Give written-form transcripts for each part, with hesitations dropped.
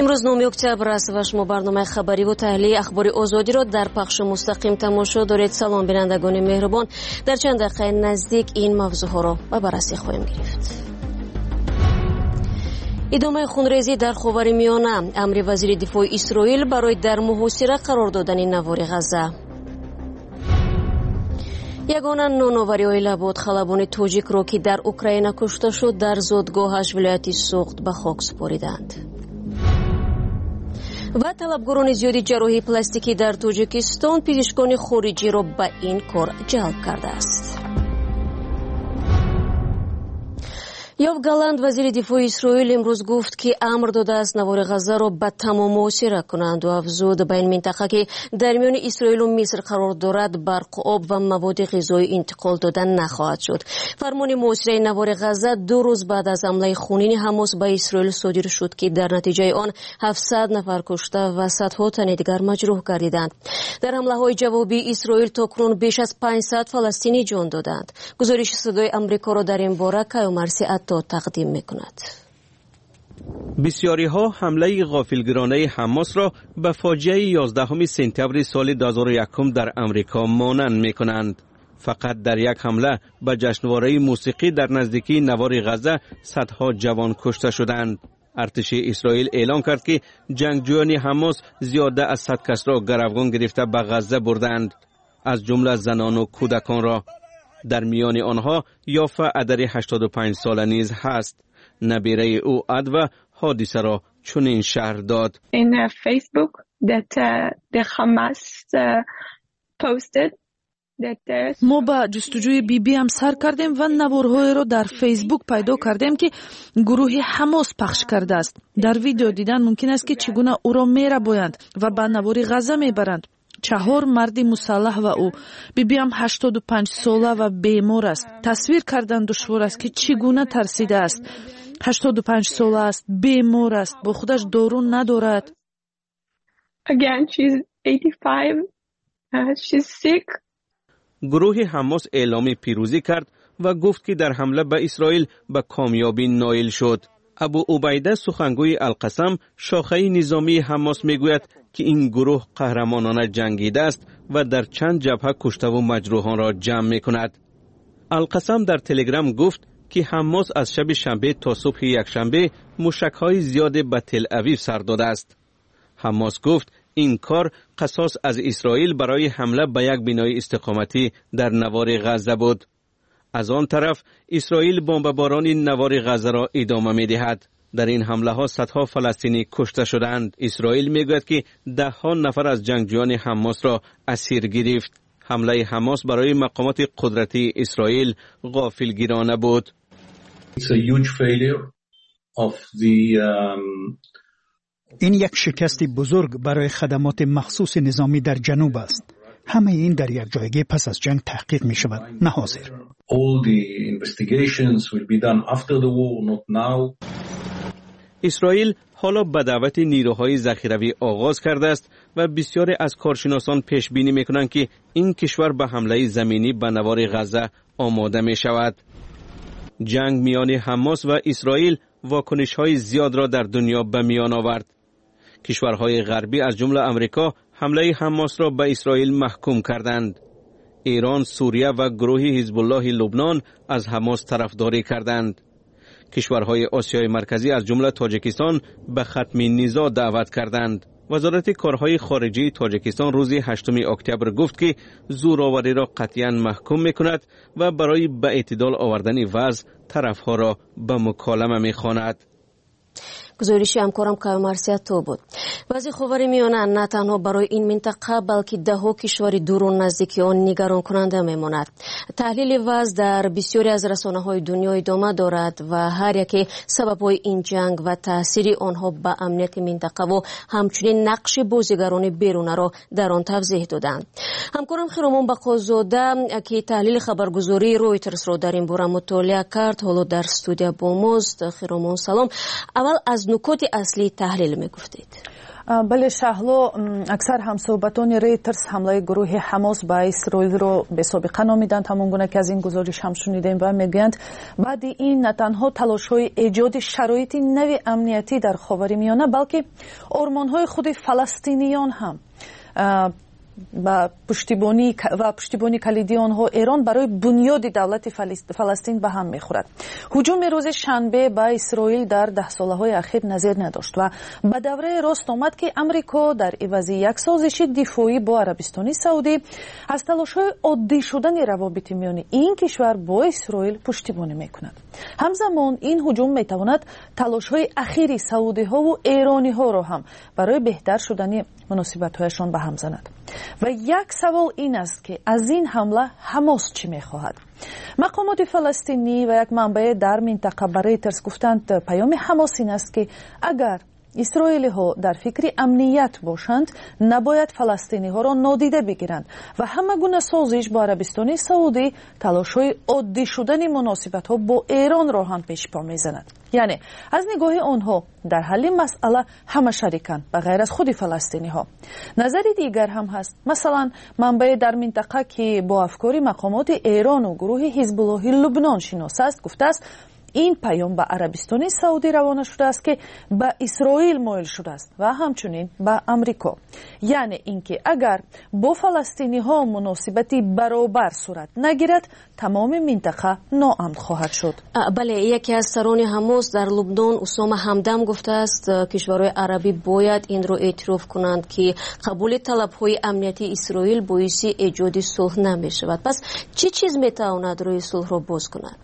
امروز 9 اکتبر است و شما برنامه خبری و تحلیل اخبار آزادی را در پخش مستقیم تماشا دارید. سلام بینندگان مهربان، در چند دقیقه نزدیک این موضوع ها را به بررسی خواهیم گرفت. ادامه خونریزی در خاورمیانه، امر وزیر دفاع اسرائیل برای در محاصره قرار دادن نوار غزه. یگانه نوناوری‌های لباد خلبان تاجیک را که در اوکراین کشته شد در زادگاهش ولایت سوخت به خاک سپاریدند. و طلبگاران زیادی جراحی پلاستیکی در تاجیکستان پزشکان خارجی را به این کار جلب کرده است. یوآف گالانت وزیر دفاع اسرائیل امروز گفت که امر داده است نوار غزه را به تمام محاصره کنند و افزود به این منطقه که در میان اسرائیل و مصر قرار دارد برق، آب و مواد غذایی انتقال دادن نخواهد شد. فرمان محاصره نوار غزه 2 روز بعد از حمله خونین حماس به اسرائیل صادر شد که در نتیجه آن 700 نفر کشته و صدها تن دیگر مجروح گردیدند. در حمله های جوابی اسرائیل تاکنون بیش از 500 فلسطینی جان دادند. گزارش صدای آمریکا را در این باره کیومرثی تقدیم می‌کند. بسیاری ها حمله غافلگیرانه حماس را به فاجعه 11 سپتامبر سال 2001 در امریکا مانند می‌کنند. فقط در یک حمله به جشنواره موسیقی در نزدیکی نوار غزه صدها جوان کشته شدند. ارتش اسرائیل اعلام کرد که جنگجویان حماس زیاده از 100 کس را گروگان گرفته به غزه بردند، از جمله زنان و کودکان را. در میان آنها یافع ادر 85 ساله نیز هست. نبیره او ادو حادثه را چنین شرح داد. In Facebook that the Hamas posted that ما با جستجوی بی هم سر کردیم و نوارهای را در فیسبوک پیدا کردیم که گروه حماس پخش کرده است. در ویدیو دیدن ممکن است که چگونه او را می‌ربایند و به نوار غزه می‌برند. 4 مرد مسلح و او بیبیم 85 ساله و بیمار است. تصویر کردن دشوار است که چگونه ترسیده است. 85 ساله است، بیمار است، با خودش دارو ندارد. Again, she's 85. She's sick. گروه حماس اعلام پیروزی کرد و گفت که در حمله به اسرائیل به کامیابی نائل شد. ابو عبیده سخنگوی القسم شاخه نظامی حماس میگوید که این گروه قهرمانانه جنگیده است و در چند جبهه کشته و مجروحان را جمع میکند. القسم در تلگرام گفت که حماس از شب شنبه تا صبح یکشنبه موشک‌های زیاد به تل اویو سر داده است. حماس گفت این کار قصاص از اسرائیل برای حمله به یک بنای استقامتی در نوار غزه بود. از آن طرف اسرائیل بمباران نوار غزه را ادامه می‌دهد. در این حمله ها صدها فلسطینی کشته شدند. اسرائیل میگوید که 10 نفر از جنگجویان حماس را اسیر گرفت. حمله حماس برای مقامات قدرتی اسرائیل غافلگیرانه بود. این یک شکست بزرگ برای خدمات مخصوص نظامی در جنوب است. همه این در یک جایگه پس از جنگ تحقیق می شود، نه حاضر. اسرائیل حالا به دعوت نیروهای ذخیروی آغاز کرده است و بسیاری از کارشناسان پیش بینی می کنند که این کشور به حمله زمینی به نوار غزه آماده می شود. جنگ میان حماس و اسرائیل واکنش‌های زیاد را در دنیا به میان آورد. کشورهای غربی از جمله آمریکا حمله حماس را به اسرائیل محکوم کردند. ایران، سوریه و گروه حزب الله لبنان از حماس طرفداری کردند. کشورهای آسیای مرکزی از جمله تاجیکستان به ختم نزاع دعوت کردند. وزارت کارهای خارجه تاجیکستان روز 8 اکتبر گفت که زورآوری را قطعاً محکوم می‌کند و برای به اعتدال آوردن وضع طرفها را به مکالمه می‌خواند. گزارش همکارم کیومرثی تو بود. وضع خاورمیانه نه تنها برای این منطقه بلکه ده‌ها کشور دور و نزدیک آن نگران کننده میماند. تحلیل وضع در بسیاری از رسانه‌های دنیا ادامه دارد و هر یک سبب‌های این جنگ و تاثیر آنها به امنیت منطقه و همچنین نقش بازیگران بیرون را در آن توضیح دادند. همکارم خیرامان بقازاده که تحلیل خبرگزاری رویترز را در این باره مطالعه کرد حالا در استودیو با ماست. خیرامان سلام. اول از نکات اصلی تحلیل میگفتید. بله شهلا، اکثر همصحبتان ریترز حمله گروه حماس به اسرائیل رو به سابقه نامیدند، همون گونه که از این گزارش هم شنیدیم و میگویند بعد این نه تنها تلاش‌های ایجاد شرایط نوی امنیتی در خاورمیانه بلکه آرمان‌های خود فلسطینیان هم با پشتیبانی کلیدی آنها ایران برای بنیاد دولت فلسطین به هم میخورد. هجوم روز شنبه به اسرائیل در 10 سالهای اخیر نظیر نداشت و به دوره راست آمد که امریکا در عوض یک سازش دفاعی با عربستان سعودی از تلاش‌های عادی شدن روابط میان این کشور با اسرائیل پشتیبانی میکند. همزمان این هجوم میتواند تلاش‌های اخیر سعودی ها و ایرانی ها را هم برای بهتر شدن مناسبت‌هایشان به هم زند. و یک سوال این است که از این حمله حماس چی میخواهد؟ مقامات فلسطینی و یک منبع در منطقه برای ترس گفتند پیام حماس این است که اگر اسرائیلی ها در فکر امنیت باشند نباید فلسطینی ها را نادیده بگیرند و همه گونه سازش با عربستان سعودی تلاش‌های عادی شدن مناسبت ها با ایران را هم پیش پا میزند. یعنی از نگاه آنها در حل مسئله همه شریکند به غیر از خود فلسطینی ها. نظری دیگر هم هست. مثلا منبع در منطقه که با افکار مقامات ایران و گروه حزب الله لبنان شناس است گفته است این پیام به عربستان سعودی روانه شده است که به اسرائیل مایل شده است و همچنین به امریکا. یعنی اینکه اگر با فلسطینی ها مناسبتی برابر صورت نگیرد تمام منطقه ناامن خواهد شد. بله، یکی از سران حماس در لبنان اسامه همدم گفته است کشورهای عربی باید این را اعتراف کنند که قبول طلب‌های امنیتی اسرائیل باعث ایجاد صلح نمی شود. پس چه چیز میتواند روی صلح را باز کند؟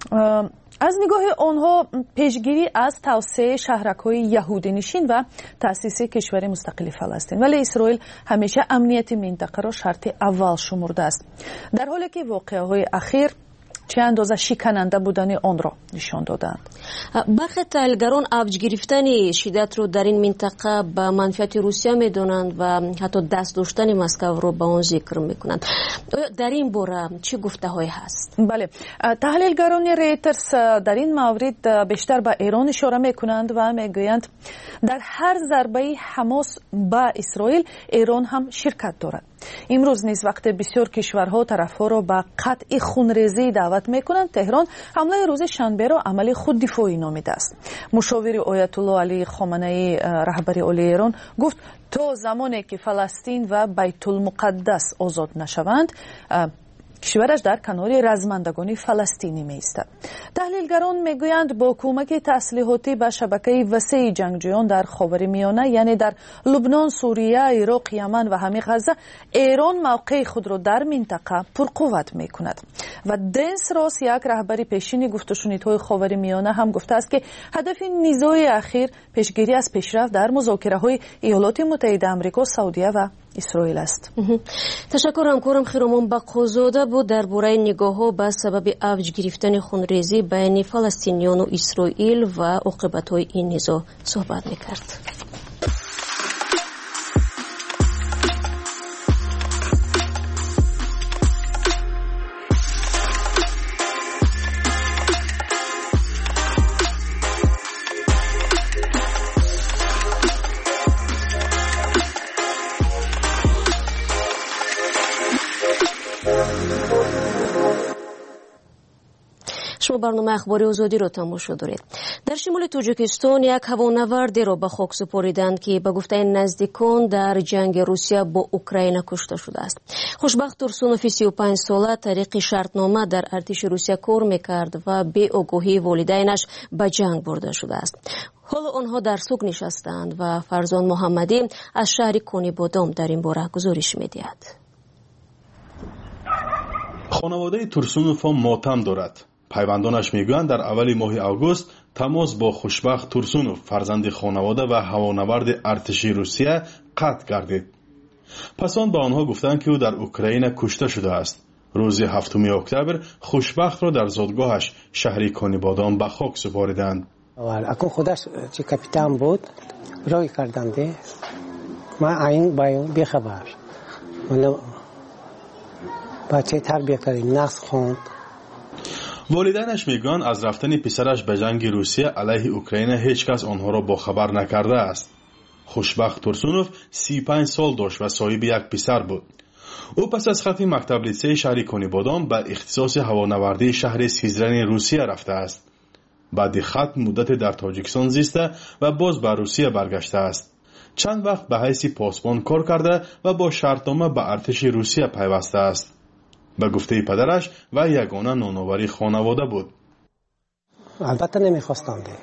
از نگاه آنها پیشگیری از توسعه شهرک‌های یهودی نشین و تأسیس کشور مستقل فلسطین، ولی اسرائیل همیشه امنیت منطقه را شرط اول شمرده است، در حالی که واقعه‌های اخیر چه اندازه شکننده بودن آن را نشان دادند. برخی تحلیلگران اوج گرفتن شدت رو در این منطقه به منفعت روسیه میدونند و حتی دست داشتن مسکو رو به آن ذکر میکنند. در این باره چه گفته‌هایی هست؟ بله، تحلیلگران ریترز در این مورد بیشتر به ایران اشاره میکنند و میگویند در هر ضربه حماس به اسرائیل ایران هم شرکت دارد. امروز نیز وقت بسیار کشورها طرفها را به قطع خونریزی دعوت میکنند، تهران حمله روز شنبه را عمل خود دفاعی نامیده است. مشاور آیت الله علی خامنه‌ای رهبر عالی ایران گفت تا زمانی که فلسطین و بیت المقدس آزاد نشوند کشورش در کنار رزمندگان فلسطینی می‌ایستد. تحلیلگران میگویند با کمک تسلیحاتی به شبکه وسیع جنگجویان در خاورمیانه یعنی در لبنان، سوریه، عراق، یمن و همه غزه ایران موقع خود را در منطقه پرقوت می‌کند. و دنس راس یک رهبر پیشین گفت و شنیدهای خاورمیانه هم گفته است که هدف نزاع اخیر پیشگیری از پیشرفت در مذاکره‌های ایالات متحده آمریکا، سعودیه و اسرائیل است. تشکر همکارم خیرمان بقازاده بود درباره نگاه‌ها به سبب اوج گرفتن خونریزی بین فلسطینیان و اسرائیل و عاقبت‌های این نزاع صحبت می‌کرد. شما برنامه اخباری آزادی را تماشا دارید. در شمال تاجیکستان یک هوانورد را به خاک سپاریدند که به گفته نزدیکان در جنگ روسیه با اوکراین کشته شده است. خوشبخت ترسونوف 35 ساله طریق شرطنامه در ارتش روسیه کار میکرد و به آگاهی والدینش به جنگ برده شده است. حالا آنها در سوگ نشستند و فرزان محمدی از شهر کونیبادام در این باره گزارش میدهد. خانواده ترسونوف ماتم دارد. پیوندانش میگویند در اول ماه آگوست تماس با خوشبخت ترسونوف فرزند خانواده و هوانورد ارتشی روسیه قطع گردید. پس آن به آنها گفتند که او در اوکراین کشته شده است. روز 7 اکتبر خوشبخت را در زادگاهش شهر کونیبادام به خاک سپاریدند. اکو خودش چه کاپیتان بود روی کردند. ما این باید بیخبر. ولی بچه تربیت کردیم نقص خوند. والدینش میگویند از رفتن پسرش به جنگ روسیه علیه اوکراین هیچ کس آنها را با خبر نکرده است. خوشبخت تورسونوف 35 سال داشت و صاحب یک پسر بود. او پس از ختم مکتب لیسه شهر کنیبادان به اختصاص هوانوردی شهر سیزرن روسیه رفته است. بعد ختم مدت در تاجیکستان زیسته و باز به روسیه برگشته است. چند وقت به حیث پاسبان کار کرده و با شرطنامه به ارتش روسیه پیوسته است. به گفته پدرش و یگانه نانآوری خانواده بود. البته نمیخواستم ده.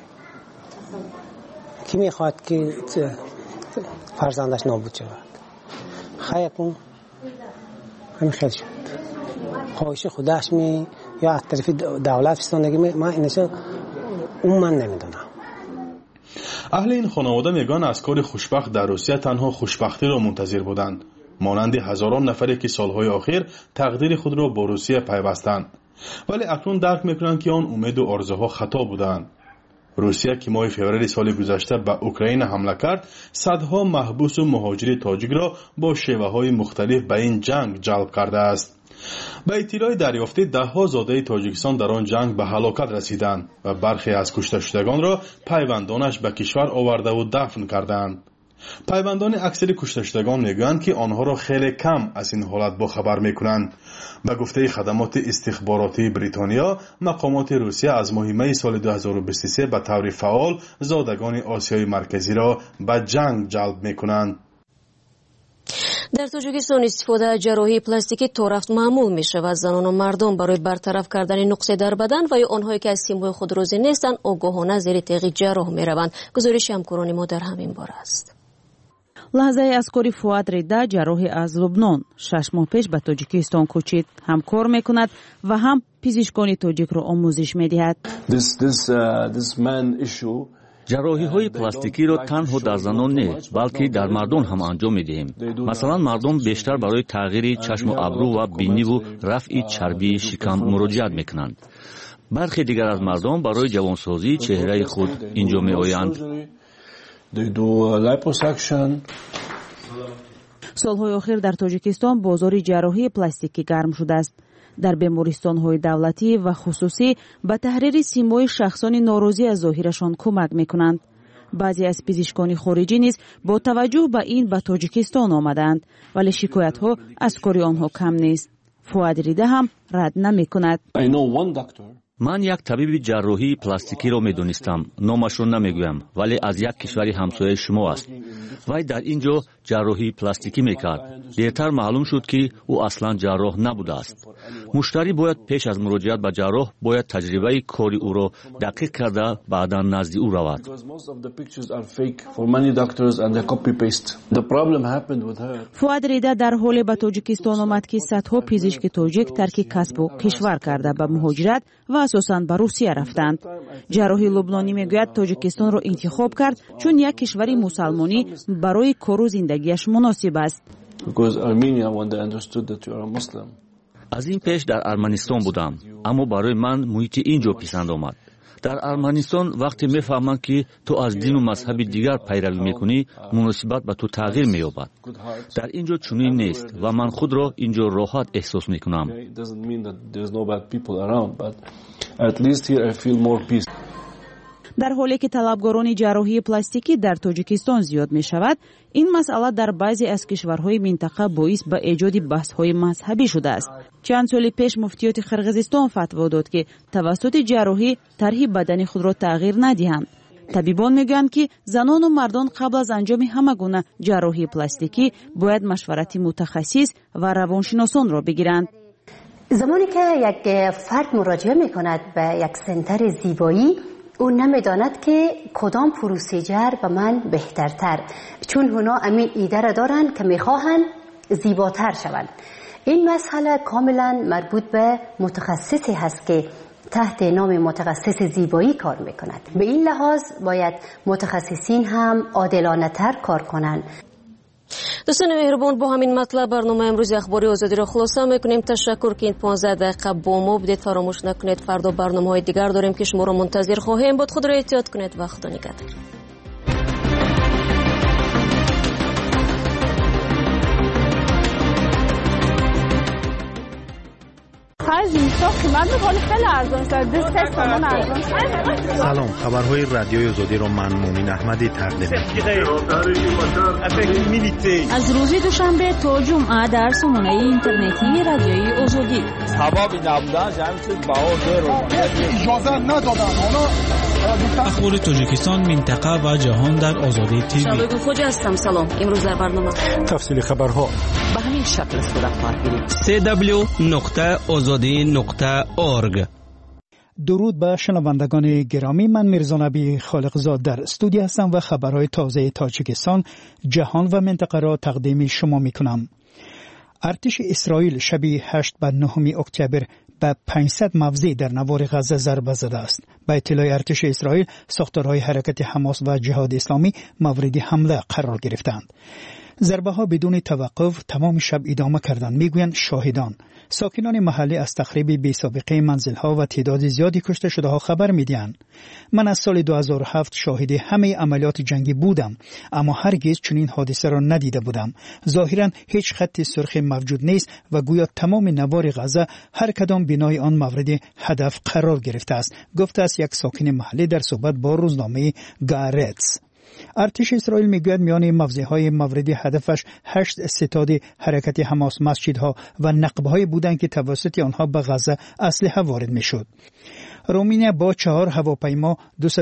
کی میخواد که فرزندش نابود شود؟ خیر کن همین خیلی شد. خواهش خودش می یا از طرف دولت فستانگی من اینشو من نمیدونم. اهل این خانواده میگن از کار خوشبخت در روسیه تنها خوشبختی را منتظر بودند، مانند هزاران نفری که سالهای اخیر تقدیر خود را با روسیه پیوستند، ولی اکنون درک میکنند که آن امید و آرزوها خطا بودند. روسیه که ماه فوریه سال گذشته به اوکراین حمله کرد، صدها محبوس و مهاجر تاجیک را با شیوه‌های مختلف به این جنگ جلب کرده است. به اطلاع دریافته ده‌ها زاده تاجیکستان در آن جنگ به هلاکت رسیدند و برخی از کشته شدگان را پیوندانش به کشور آورده و دفن کردند. پیوندان اکثر کشته شدگان میگویند که آنها را خیلی کم از این حالت باخبر میکنند. به گفته خدمات استخباراتی بریتانیا، مقامات روسیه از ماه می سال 2023 به طور فعال زادگان آسیای مرکزی را به جنگ جلب میکنند. در تاجیکستان استفاده از جراحی پلاستیکی تا رفت معمول می شود. زنان و مردم برای برطرف کردن نقصه در بدن و یا آنهایی که از سیمای خود روزی نیستند آگاهانه زیر تیغ جراح می روند. گزارش همکاران ما در همین باره است. لحظه از کاری فؤاد ریدا جراح از لبنان 6 ماه پیش به تاجیکستان کوچید. هم کار میکند و هم پزشکان تاجیک را آموزش میدهد. جراحی های پلاستیکی را تنها در زنان نه بلکه در مردان هم انجام میدهیم. مثلا مردم بیشتر برای تغییر چشم و ابرو و بینی و رفع چربی شکم مراجعت میکنند. برخی دیگر از مردم برای جوانسازی چهره خود اینجا میآیند. سالهای اخیر در تاجیکستان بازار جراحی پلاستیکی گرم شده است. در بیمارستان‌های دولتی و خصوصی به تحریر سیمای شخصان ناراضی از ظاهرشان کمک می‌کنند. بعضی از پزشکان خارجی نیز با توجه به این به تاجیکستان آمدند، ولی شکایت‌ها از کار آنها کم نیست. فؤاد ریدا هم رد نمی‌کند. من یک طبیب جراحی پلاستیکی را میدونستم. نامش را نمیگویم، ولی از یک کشور همسایه شما است. وی در اینجا جراحی پلاستیکی میکرد. دیرتر معلوم شد که او اصلا جراح نبوده است. مشتری باید پیش از مراجعت به جراح باید تجربه کاری او را دقیق کرده بعدا نزد او رود. فؤاد ریدا در حال به تاجیکستان آمد که صدها پزشک تاجیک ترک کسب و کشور کرده به مهاجرت و اساساً به روسیه رفتند. جراحی لبنانی میگوید تاجیکستان را انتخاب کرد چون یک کشور مسلمانی برای کار و زندگیش مناسب است. از این پیش در ارمنستان بودم، اما برای من محیط اینجا پسند آمد. در ارمنستان وقتی میفهمند که تو از دین و مذهب دیگر پیروی میکنی، مناسبت به تو تغییر مییابد. در اینجا چنین نیست و من خود را اینجا راحت احساس میکنم. در حالی که طلبگاران جراحی پلاستیکی در تاجیکستان زیاد می شود، این مسئله در بعضی از کشورهای منطقه باعث به ایجاد بحث‌های مذهبی شده است. چند سال پیش مفتیات قرقیزستان فتوا داد که توسط جراحی طرح بدن خود را تغییر ندهند. طبیبان میگویند که زنان و مردان قبل از انجام همه گونه جراحی پلاستیکی باید مشورت متخصص و روانشناسان را بگیرند. زمانی که یک فرد مراجعه میکند به یک سنتر زیبایی، او نمیداند که کدام پروسیجر به من بهترتر، چون اونا امین ایده را دارند که میخواهند زیباتر شوند. این مسئله کاملا مربوط به متخصصی هست که تحت نام متخصص زیبایی کار میکند. به این لحاظ باید متخصصین هم عادلانه تر کار کنند. دوستان مهربان، با همین مطلب برنامه امروز اخباری آزادی را خلاصه میکنیم. تشکر که این 15 دقیقه با ما بودید. فراموش نکنید فردا برنامه‌های دیگر داریم که شما را منتظر خواهیم بود. خود را احتیاط کنید و خدا نگهدار. 5 میلیون قیمت ولی خیلی ارزان شد. 2 تومن ارزان شد. سلام، خبرهای رادیوی آزادی رو من مومن احمدی تقدیم می‌کنم. از روز دوشنبه تا جمعه در سامانه اینترنتی رادیوی آزادی. هوا نبودن جمع شد باور اجازه ندادن. اخبار تاجیکستان، منطقه و جهان در آزادی تیوی. شباب خوجا هستم. سلام. امروز در برنامه تفصیل خبرها به همین شکل صورت خواهد گرفت. www.azadi.org. درود به شنوندگان گرامی، من میرزا نبی خالقزاد در استودیو هستم و خبرهای تازه تاجیکستان، جهان و منطقه را تقدیم شما میکنم. ارتش اسرائیل شب 8 و 9 اکتبر به 500 موضع در نوار غزه ضربه زده است. به اطلاع ارتش اسرائیل، ساختارهای حرکت حماس و جهاد اسلامی مورد حمله قرار گرفتند. ضربه ها بدون توقف تمام شب ادامه کردند، میگویند شاهدان. ساکنان محلی از تخریب بی سابقه منزل ها و تعداد زیادی کشته شده ها خبر میدهند. من از سال 2007 شاهد همه عملیات جنگی بودم، اما هرگز چنین حادثه را ندیده بودم. ظاهرا هیچ خط سرخ موجود نیست و گویا تمام نوار غزه هر کدام بنای آن مورد هدف قرار گرفته است، گفته است یک ساکن محلی در صحبت با روزنامه گارتس. ارتش اسرائیل میگوید میان موضعهای مورد هدفش 8 ستاد حرکت حماس، مسجدها و نقبهای بودند که توسط آنها به غزه اسلحه وارد میشد. رومانیا با 4 هواپیما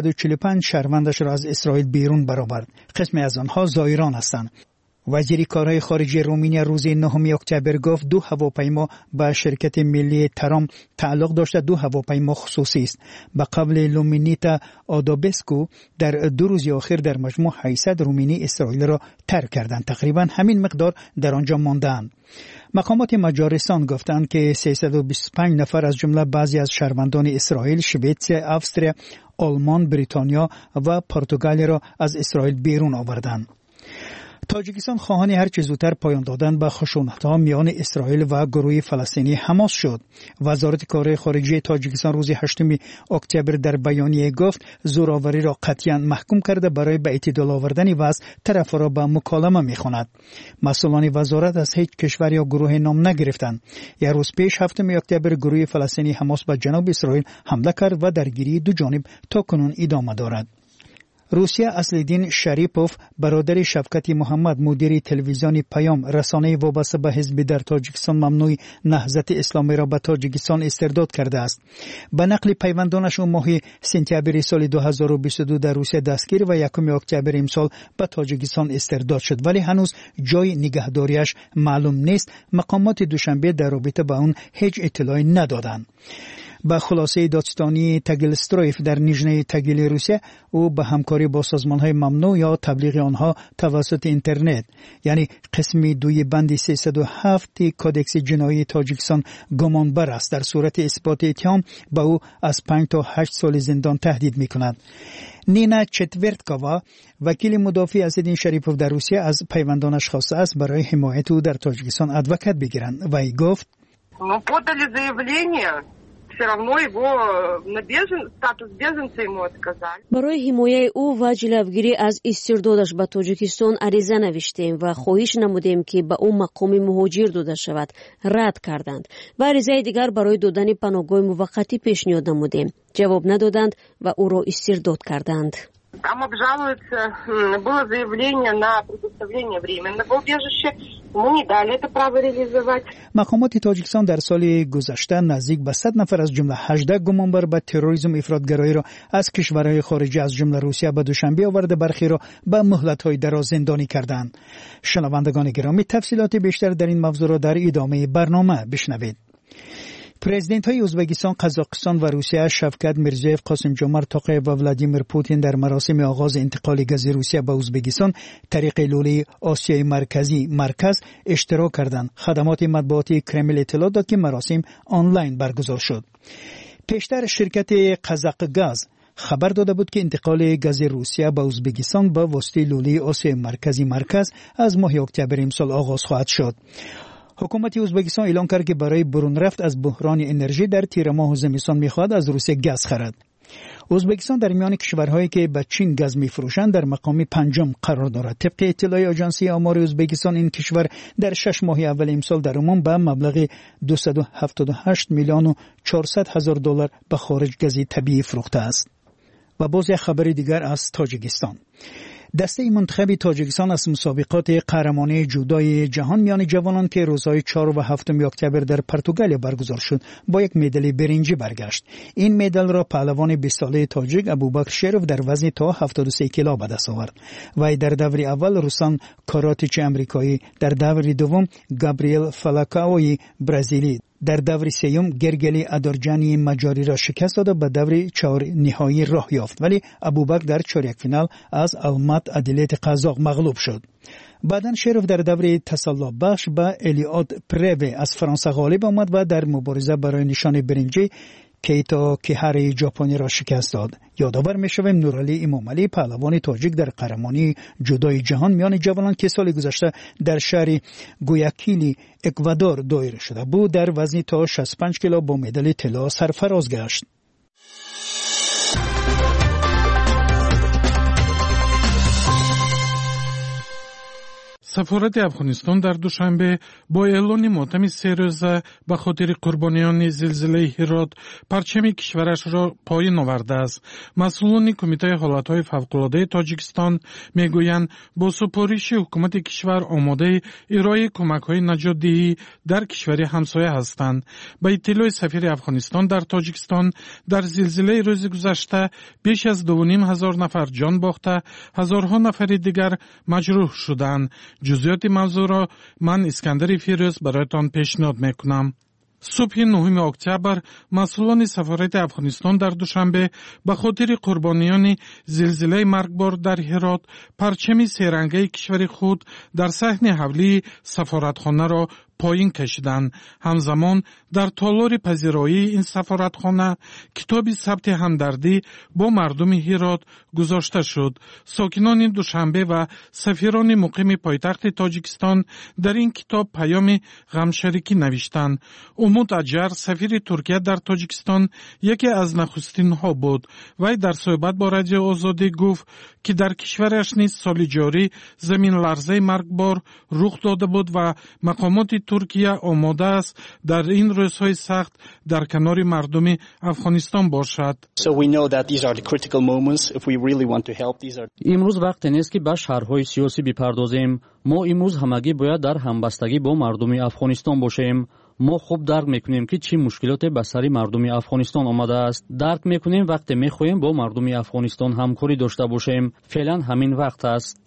245 شهروندش را از اسرائیل بیرون برآورد. قسمی از آنها زائران هستند. وزیر کارهای خارجه رومانیا روز 9 اکتبر گفت 2 هواپیما به شرکت ملی ترام تعلق داشته، 2 هواپیما خصوصی است. به قول لومینیتا آدابسکو در 2 روز اخیر در مجموع 800 رومانی اسرائیل را ترک کردند. تقریبا همین مقدار در آنجا ماندند. مقامات مجارستان گفتند که 325 نفر از جمله بعضی از شهروندان اسرائیل، شوئد، استرالیا، آلمان، بریتانیا و پرتغال را از اسرائیل بیرون آوردند. تاجیکستان خواهان هر چه زودتر پایان دادن به خشونت‌ها میان اسرائیل و گروه فلسطینی حماس شد. وزارت کارهای خارجه تاجیکستان روز 8 اکتبر در بیانیه گفت زوراوری را قطعاً محکوم کرده برای به اعتدال آوردن وضع طرف‌ها را به مکالمه می‌خواند. مسئولان وزارت از هیچ کشور یا گروه نام نگرفتند. یک روز پیش 7 اکتبر گروه فلسطینی حماس به جنوب اسرائیل حمله کرد و درگیری دو جانب تاکنون ادامه دارد. روسیه اصل‌الدین شریپوف برادر شفقت محمد مدیر تلویزیون پیام رسانه وابسته به حزب در تاجیکستان ممنوع نهضت اسلامی را به تاجیکستان استرداد کرده است. به نقل پیوندانش او ماه سپتامبر سال 2022 در روسیه دستگیر و 1 اکتبر امسال به تاجیکستان استرداد شد، ولی هنوز جای نگهداریش معلوم نیست. مقامات دوشنبه در رابطه با اون هیچ اطلاعی ندادند. با خلاصه دادستانی تگیلسترویف در نیژنی تگیل روسیه، او به همکاری با سازمان‌های ممنوع یا تبلیغ آنها توسط اینترنت، یعنی قسم 2 بند 307 کودکس جنایی تاجیکستان گمانبر است. در صورت اثبات اتهام به او از 5 تا 8 سال زندان تهدید می‌کند. نینا چتورتکاوا، وکیل مدافع اسدالدین شریپوف در روسیه، از پیوندانش خواسته است برای حمایت او در تاجیکستان ادوکات بگیرند و ای گفت برای حمایت او و جلوگیری از استردادش به تاجیکستان عریضه نوشتیم و خواهش نمودیم که به او مقام مهاجر داده شود. رد کردند و عریضه دیگر برای دادن پناهگاه موقتی پیشنهاد نمودیم. جواب ندادند و او را استرداد کردند. Там обжалуется, было заявление на предоставление временного убежища, ему не дали это право реализовать. مقامات تاجیکستان در سال گذشته نزدیک به 100 نفر از جمله 18 گمانبر به تروریسم افراطگرایی را از کشورهای خارجی از جمله روسیه به دوشنبه آورده، برخی را به مهلت‌های دراز زندانی کردند. شنوندگان گرامی، تفصیلات بیشتر در این موضوع را در ادامه برنامه بشنوید. پرزیدنت های ازبکستان، قزاقستان و روسیه شفقت میرزیوف، قاسم جمعت توقیف و ولادیمیر پوتین در مراسم آغاز انتقال گاز روسیه به ازبکستان طریق لوله آسیای مرکزی مرکز اشتراک کردند. خدمات مطبوعاتی کرمل اطلاع داد که مراسم آنلاین برگزار شد. پیشتر شرکت قزاقگاز خبر داده بود که انتقال گاز روسیه به ازبکستان با واسطه لوله آسیای مرکزی مرکز از ماه اکتبر امسال آغاز خواهد شد. حکومت ازبکستان اعلام کرد که برای برون رفت از بحران انرژی در تیر ماه و زمستان می‌خواهد از روسیه گاز خرید. ازبکستان در میان کشورهایی که به چین گاز می‌فروشند در مقام پنجم قرار دارد. طبق اطلاع آژانس آمار ازبکستان این کشور در 6 ماه اول امسال در عموم به مبلغ 278 میلیون و 400 هزار دلار به خارج گاز طبیعی فروخته است. و باز یک خبر دیگر از تاجیکستان. دسته منتخب تاجیکستان از مسابقات قهرمانی جودوی جهان میان جوانان که روزهای 4 و 7 اکتبر در پرتغال برگزار شد با یک مدال برنجی برگشت. این مدال را پهلوان 20 ساله تاجیک ابوبکر شریف در وزن تا 73 کیلو به دست آورد. و در دور اول روسان کاراتیچ امریکایی، در دور دوم گابریل فالاکاوی برزیلی، در دور سوم گرگلی ادارجانی مجاری را شکست داد و به دور چهار نهایی راه یافت، ولی ابوبکر در چهارک فینال از المات ادلیت قزاق مغلوب شد. بعدن شریف در دور تسلا بخش به الیاد پریو از فرانسه غالب آمد و در مبارزه برای نشان برنجی کیتا کیهاری ژاپنی را شکست داد. یادآور می‌شویم نورعلی امامعلی پهلوان تاجیک در قهرمانی جودوی جهان میان جوانان که سال گذشته در شهر گویاکیلی اکوادور دایر شده بود در وزن تا 65 کیلو با مدال طلا سرفراز گشت. سفارت افغانستان در دوشنبه با اعلان ماتم 3 روزه به خاطر قربانیان زلزله هرات پرچم کشورش را پایین آورده است. مسئولان کمیته حالتهای فوق‌العاده تاجیکستان میگویند با سپارش حکومت کشور آماده ارائه کمک‌های نجات‌دهی در کشور همسایه هستند. به اطلاع سفیر افغانستان در تاجیکستان در زلزله روز گذشته بیش از 2,500 نفر جان باخته، هزارها نفر دیگر مجروح شدند. جزئیات موضوع را من اسکندر فیروز برایتان پیشنهاد میکنم. صبح 9 اکتبر مسئولان سفارت افغانستان در دوشنبه به خاطر قربانیان زلزله مرگبار در هرات پرچم سه‌رنگه کشور خود در صحن حولی سفارتخانه را پایین کشیدند. همزمان در تالار پذیرایی این سفارتخانه کتاب ثبت همدردی با مردم هرات گذاشته شد. ساکنان دوشنبه و سفیران مقیم پایتخت تاجیکستان در این کتاب پیام غمشریکی نوشتند. امید اجر سفیر ترکیه در تاجیکستان یکی از نخستین ها بود. وی در صحبت با رادیو آزادی گفت که در کشورش نیز سال جاری زمین لرزه مرگبار رخ داده بود و مقامات ترکیه آماده است در این روزهای سخت در کنار مردم افغانستان باشد. امروز وقت نیست که به شرح‌های سیاسی بپردازیم. ما امروز همگی باید در همبستگی با مردم افغانستان باشیم. ما خوب درک میکنیم که چی مشکلات به سر مردم افغانستان آمده است. درک میکنیم وقتی میخواهیم با مردم افغانستان همکاری داشته باشیم. فعلا همین وقت است.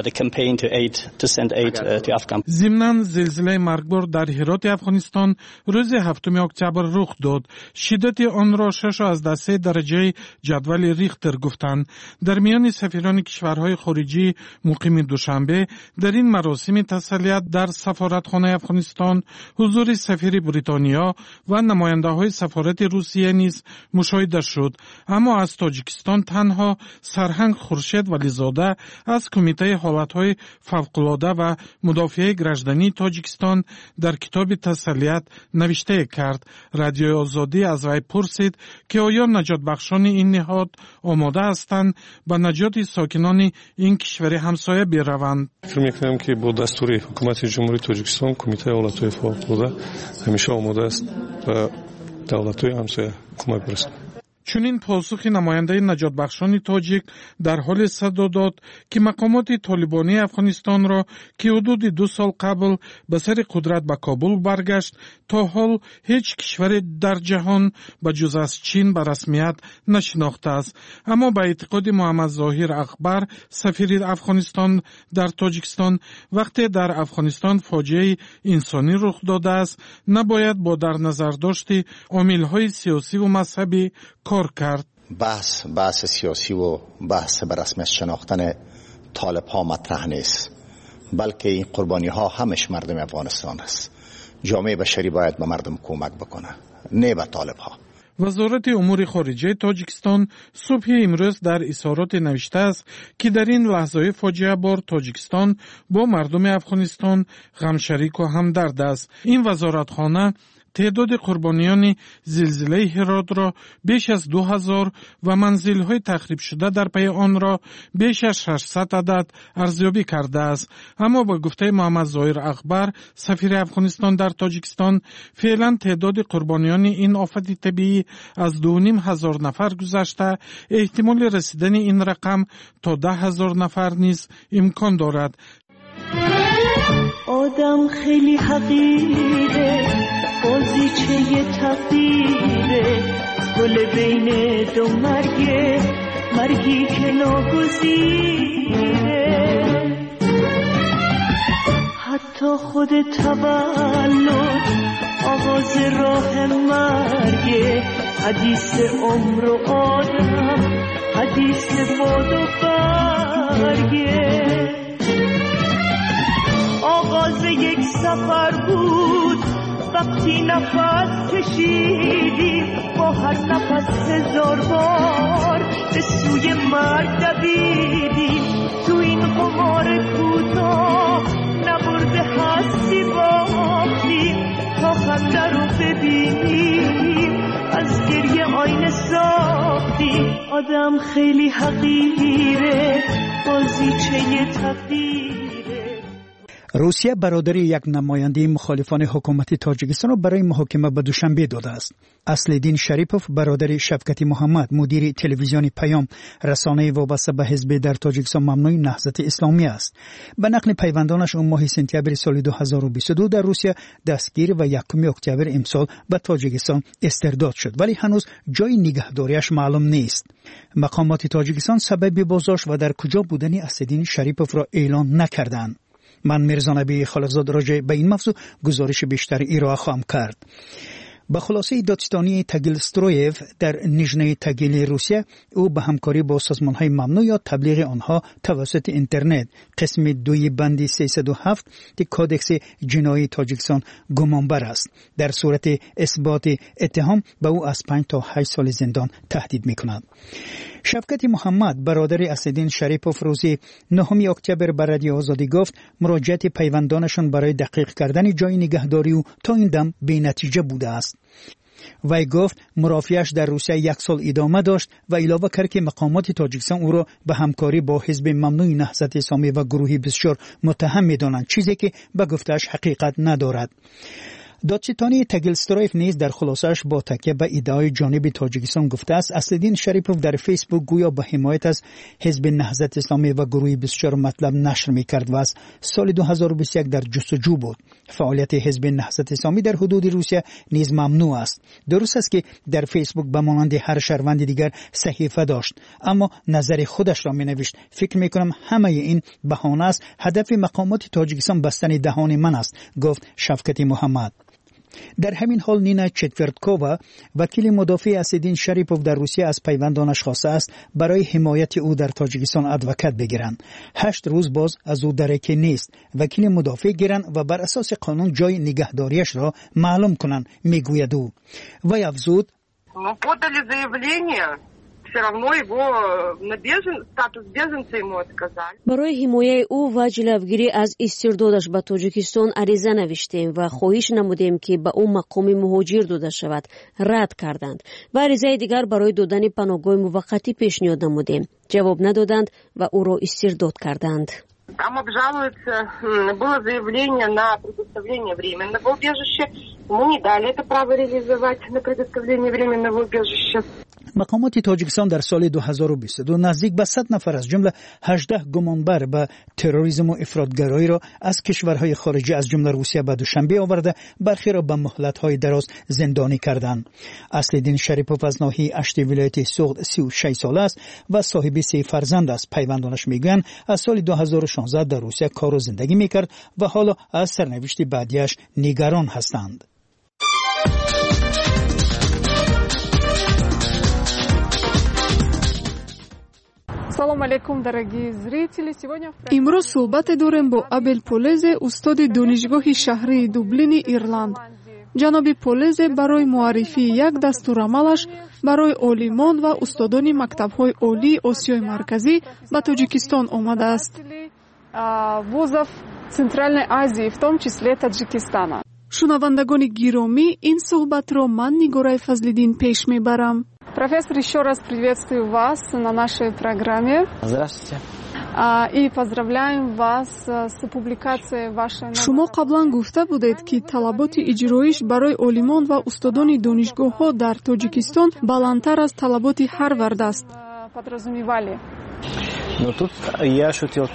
ضمناً زلزله مرگبار در هرات افغانستان روز 7 اکتبر رخ داد. شدت آن را 6.3 درجه جدول ریختر گفتند. در میان سفیران کشورهای خارجی مقیم دوشنبه در این مراسم تسلیت در سفارتخانه افغانستان حضور سفیر بریتانیا و نماینده های سفارت روسیه نیز مشاهده شد. اما از تاجیکستان تنها سرهنگ خورشید ولیزاده از کمیته حالتهای فوق‌العاده و مدافع گراجدانی تاجیکستان در کتاب تسلیت نوشته کرد. رادیو آزادی از وی پرسید که آیا نجات بخشان این نهاد آماده هستند به نجات ساکنان این کشور همسایه بروند. فکر می‌کنم که با دستور حکومت جمهوری تاجیکستان کمیته حالتهای فوق‌العاده همیشه آماده است و دولت‌های همسایه کمک برسند. چنین پاسخ نماینده نجات بخشان تاجیک در حال صدا داد که مقامات طالبانی افغانستان را که حدود 2 سال قبل به سر قدرت به کابل برگشت تا حال هیچ کشور در جهان به جز از چین به رسمیت نشناخته است. اما به اعتقاد محمد ظاهر اکبر سفیر افغانستان در تاجیکستان وقتی در افغانستان فاجعه انسانی رخ داده است نباید با در نظر داشت عامل‌های سیاسی و مذهبی کار کرد. بحث سیاسی و بحث به رسمیت شناختن طالب ها مطرح نیست، بلکه این قربانی ها همش مردم افغانستان است. جامعه بشری باید به مردم کمک بکنه، نه به طالب ها. وزارت امور خارجه تاجیکستان صبح امروز در اظهارات نوشته است که در این لحظه فاجعه بار تاجیکستان با مردم افغانستان غمشریک و همدرد است. این وزارتخانه تعداد قربانیان زلزله هرات را بیش از 2000 و منزل‌های تخریب شده در پی آن را بیش از 600 عدد ارزیابی کرده است. اما با گفته محمد ظاهر اخبر، سفیر افغانستان در تاجیکستان، فعلا تعداد قربانیان این آفت طبیعی از 2500 نفر گذشته، احتمال رسیدن این رقم تا 10,000 نفر نیز امکان دارد. آدم خیلی حقیره، بازیچه تقدیره، گل بین دو مرگی که ناگزیره. حتی خود تولد آغاز راه مرگه، حدیث عمر و آدم، حدیث باد و برگه. آغاز یک سفر بود وقتی نفس کشیدی، با هر نفس 1000 بار به سوی مرگ دویدی. تو این قمار کوتاه نبرده هستی باختی، تا خنده رو ببینی از گریه آینه ساختی. آدم خیلی حقیره، بازیچه تقدیر. روسیه برادری یک نماینده مخالفان حکومت تاجیکستان را برای محاکمه به دوشنبه داده است. اصل‌الدین شریپوف برادر شفقتی محمد، مدیر تلویزیون پیام، رسانه وابسته به حزب در تاجیکستان ممنوع نهضت اسلامی است. به نقل پیوندانش اون ماه سپتامبر سال 2022 در روسیه دستگیر و 1 اکتبر امسال به تاجیکستان استرداد شد، ولی هنوز جای نگهداریش معلوم نیست. مقامات تاجیکستان سبب بازداشت و در کجا بودن اصل‌الدین شریپوف را اعلان نکردند. من میرزا نبی خالقزاد راجع به این موضوع گزارش بیشتر ارائه خواهم کرد. با خلاصه دادستانی تاگیلسترویف در نیژنی تاگیل روسیه، او به همکاری با سازمان‌های ممنوع یا تبلیغ آنها توسط اینترنت قسم 2 بند 307 کودکس جنایی تاجیکستان گمانبر است. در صورت اثبات اتهام به او از 5 تا 8 سال زندان تهدید می‌کند. شفقتی محمد برادر اصل‌الدین شریپوف روز 9 اکتبر به رادیو آزادی گفت مراجعت پیوندانشان برای دقیق کردن جای نگهداری او تا این دم بی‌نتیجه بوده است. وی گفت مرافعه‌اش در روسیه 1 سال ادامه داشت و علاوه کرد که مقامات تاجیکستان او را به همکاری با حزب ممنوع نهضت اسلامی و گروه 24 متهم می‌دانند، چیزی که به گفته‌اش حقیقت ندارد. دادستانی تاگیلسترویف نیز در خلاصه‌اش با تکیه به ادعای جانب تاجیکستان گفته است اصل‌الدین شریپوف در فیسبوک گویا به حمایت از حزب نهضت اسلامی و گروه 24 مطلب نشر می‌کرد و از سال 2021 در جستجو بود. فعالیت حزب نهضت اسلامی در حدود روسیه نیز ممنوع است. درست است که در فیسبوک به مانند هر شهروند دیگر صحیفه داشت، اما نظر خودش را می‌نوشت. فکر می‌کنم همه این بهانه است. هدف مقامات تاجیکستان بستن دهان من است، گفت شفقتی محمد. در همین حال نینا چتورتکووا، وکیل مدافع اصل‌الدین شریپوف در روسیه، از پیوندانش خواسته است برای حمایت او در تاجیکستان ادوکات بگیرند. 8 روز باز از او درک نیست. وکیل مدافع گیرند و بر اساس قانون جای نگهداریش را معلوم کنند، میگوید او. و افزود подали заявление. все равно его на статус беженца ему отказали. برای حمایت او و جلوگیری از استردادش به تاجیکستان عریضه نوشتیم و خواهش نمودیم که به او مقام مهاجر داده شود. رد کردند. و عریضه دیگر برای دادن پناهگاه موقتی پیشنهاد намудیم. جواب ندادند و او را استرداد کردند. Там обжалуется, было заявление на предоставление временного убежища. Ему не дали это право реализовать на предоставление временного убежища. مقامات تاجیکستان در سال 2022 نزدیک به 100 نفر از جمله 18 گمانبر به تروریسم و افراطگرایی را از کشورهای خارجی از جمله روسیه به دوشنبه آورده، برخی را به مهلت‌های دراز زندانی کردند. اصل‌الدین شریپوف از ناحیه اشتی ولایت سوغد 36 ساله است و صاحب 3 فرزند است. پیوندانش میگویند از سال 2016 در روسیه کار و زندگی میکرد و حالا از سرنوشت بعدیش نگران هستند. имрӯз суҳбате дорем бо Абел Полезе, устоди донишгоҳи шаҳрии Дублини, Ирланд. ҷаноби Полезе барои муаррифии як дастурамалаш барои олимон ва устодони мактабҳои олии Осиёи Марказӣ ба Тоҷикистон омадааст. вузов Центральной Азии, в том числе Таджикистана. шунавандагони гиромӣ, ин суҳбатро ман Нигораи Фазлиддин пеш мебарам. Профессор, еще раз приветствую вас на нашей программе. Здравствуйте. И поздравляем вас с публикацией вашей... шумо қаблан гуфта будед ки талаботи иҷроиш барои олимон ва устодони донишгоҳҳо дар Тоҷикистон баландтар аз талаботи Харвард аст. Подразумевали. Но тут я шутил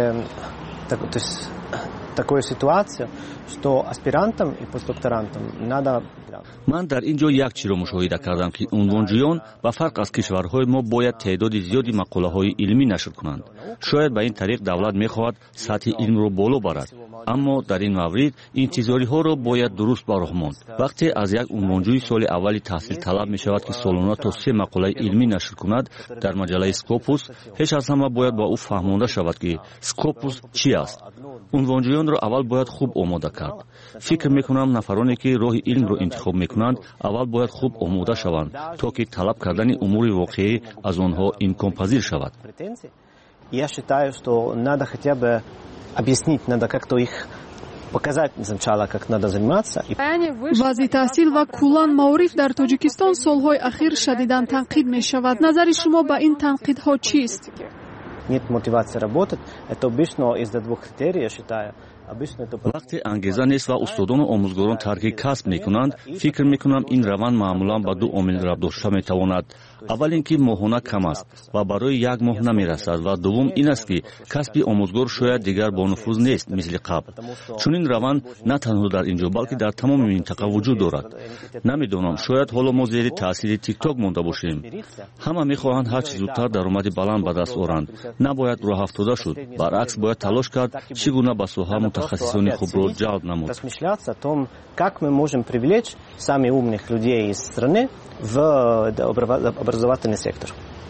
такую ситуацию, что аспирантам и постдокторантам надо... ман дар ин ҷо як чизро мушоҳида кардам ки унвонҷӯён ба фарқ аз кишварҳои мо бояд теъдоди зиёди мақолаҳои илмӣ нашр кунанд. шояд ба ин тариқ давлат мехоҳад сатҳи илмро боло барад, аммо дар ин маврид интизориҳоро бояд дуруст ба роҳ монд. вақте аз як унвонҷӯи соли аввали таҳсил талаб мешавад ки солона то 3 мақолаи илмӣ нашр кунад дар маҷалаи Scopus, пеш аз ҳама бояд ба ӯ фаҳмонда шавад ки Scopus чӣ аст. унвонҷӯёнро аввал бояд хуб омода кард. фикр мекунам нафароне ки роҳи илмро интихоб мекунанд аввал бояд хуб омода шаванд, то ки талаб кардани умури воқеӣ аз онҳо имконпазир шавад. Я считаю, что надо хотя бы объяснить, надо как-то их показать сначала, как надо заниматься. вазъи таҳсил ва куллан маориф дар Тоҷикистон солҳои ахир шадидан танқид мешавад. назари шумо ба ин танқидҳо чист? Нет мотивации работать. Это обычно из-за 2 критерий, я считаю. вақте ангеза нест ва устодону омӯзгорон тарки касб мекунанд, фикр мекунам ин раванд маъмулан ба 2 омил рабт дошта метавонад. аввал ин ки моҳона кам аст ва барои 1 моҳ намерасад ва дуввум ин аст ки касби омӯзгор шояд дигар бонуфуз нест мисли қабл. чунин раванд на танҳо дар ин ҷо, балки дар тамоми минтақа вуҷуд дорад. намедонам, шояд ҳоло мо зери таъсири тикток монда бошем. ҳама мехоҳанд ҳар чӣ зудтар даромади баланд ба даст оранд. набояд роҳафтода шуд, баръакс бояд талош кард чӣ гуна ба соҳа мутахассисони хубро ҷалб намуд. Размышляться о том, как мы можем привлечь самых умных людей из страны в образовательный сектор.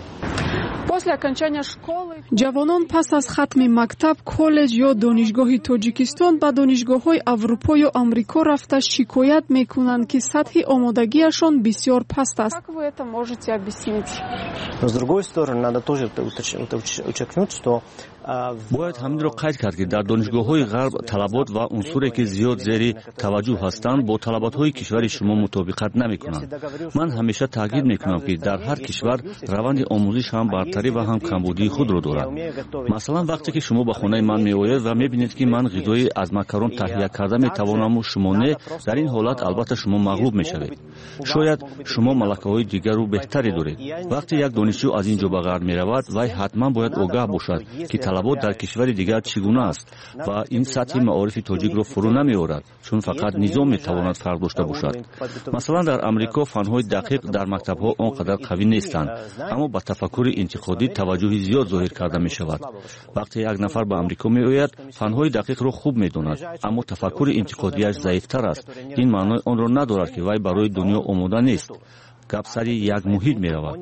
ҷавонон пас аз хатми мактаб, коллеҷ ё донишгоҳи Тоҷикистон ба донишгоҳҳои Аврупо ё Амрико рафта шикоят мекунанд ки сатҳи омодагиашон бисёр паст аст. Как вы это можете объяснить? Но с другой стороны, надо тоже уточнить, что бояд ҳаминро қайд кард ки дар донишгоҳҳои ғарб талабот ва унсуре ки зиёд зери таваҷҷӯҳ ҳастанд бо талаботҳои кишвари шумо мутобиқат намекунанд. ман ҳамеша таъкид мекунам ки дар ҳар кишвар раванди омӯзиш ҳам бартарӣ ва ҳам камбудии худро дорад. масалан вақте ки шумо ба хонаи ман меоед ва мебинед ки ман ғизои аз макарон таҳия карда метавонаму шумо не, дар ин ҳолат албатта шумо мағлуб мешавед. шояд шумо малакаҳои дигару беҳтаре доред. вақте як донишҷӯ аз ин ҷо ба ғарб меравад, вай ҳатман бояд огаҳ бошад ки талабот дар кишвари дигар чӣ гуна аст ва ин сатҳи маорифи тоҷикро фурӯ намеорад, чун фақат низом метавонад фарқ дошта бошад. масалан дар амрико фанҳои дақиқ дар мактабҳо он қадар қавӣ нестанд, аммо ба тафаккури интиқодӣ таваҷҷӯҳи зиёд зоҳир карда мешавад. вақте як нафар ба амрико меояд, фанҳои дақиқро хуб медонад, аммо тафаккури интиқодияш заифтар аст. ин маънои онро надорад ки вай барои дунё омода нест. гап сари як муҳит меравад.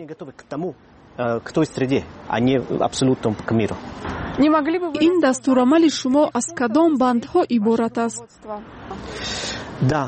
К той среде, а не абсолютно к миру. ин дастурамали шумо аз кадом бандҳо иборат аст? Да,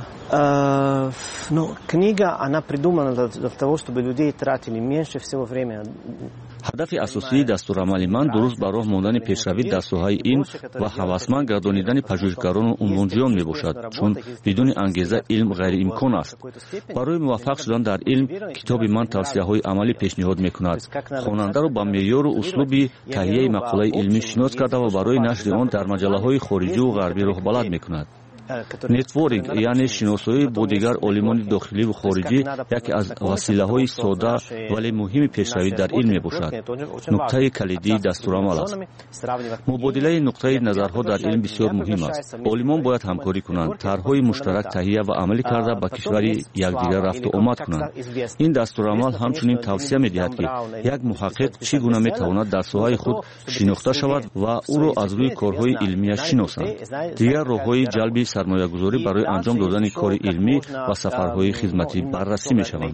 но книга, она придумана для того, чтобы людей тратили меньше всего времени. ҳадафи асосии дастурамали ман дуруст ба роҳ мондани пешравӣ дар соҳаи илм ва ҳавасманд гардонидани пажӯҳишгарону унвонҷӯён мебошад, чун бидуни ангеза илм ғайриимкон аст. барои муваффақ шудан дар илм китоби ман тавсияҳои амалӣ пешниҳод мекунад. хонандаро ба меъёру услуби таҳияи мақолаи илмӣ шинос карда ва барои нашри он дар маҷалаҳои хориҷиву ғарбӣ роҳбалад мекунад. нетворинг, яъне шиносоӣ бо дигар олимони дохиливу хориҷӣ яке аз василаҳои сода вале муҳими пешравӣ дар илм мебошад. нуқтаи калидии дастурамал аст. мубодилаи нуқтаи назарҳо дар илм бисёр муҳим аст. олимон бояд ҳамкорӣ кунанд, тарҳҳои муштарак таҳия ва амалӣ карда ба кишвари якдигар рафту омад кунанд. ин дастурамал ҳамчунин тавсия медиҳад ки як муҳаққиқ чӣ гуна метавонад дар соҳаи худ шинохта шавад ва ӯро аз рӯи корҳои илмияш шиносанд. дигар роҳҳои ҷалби сармоягузорӣ барои анҷом додани кори илмӣ ва сафарҳои хизматӣ баррасӣ мешаванд.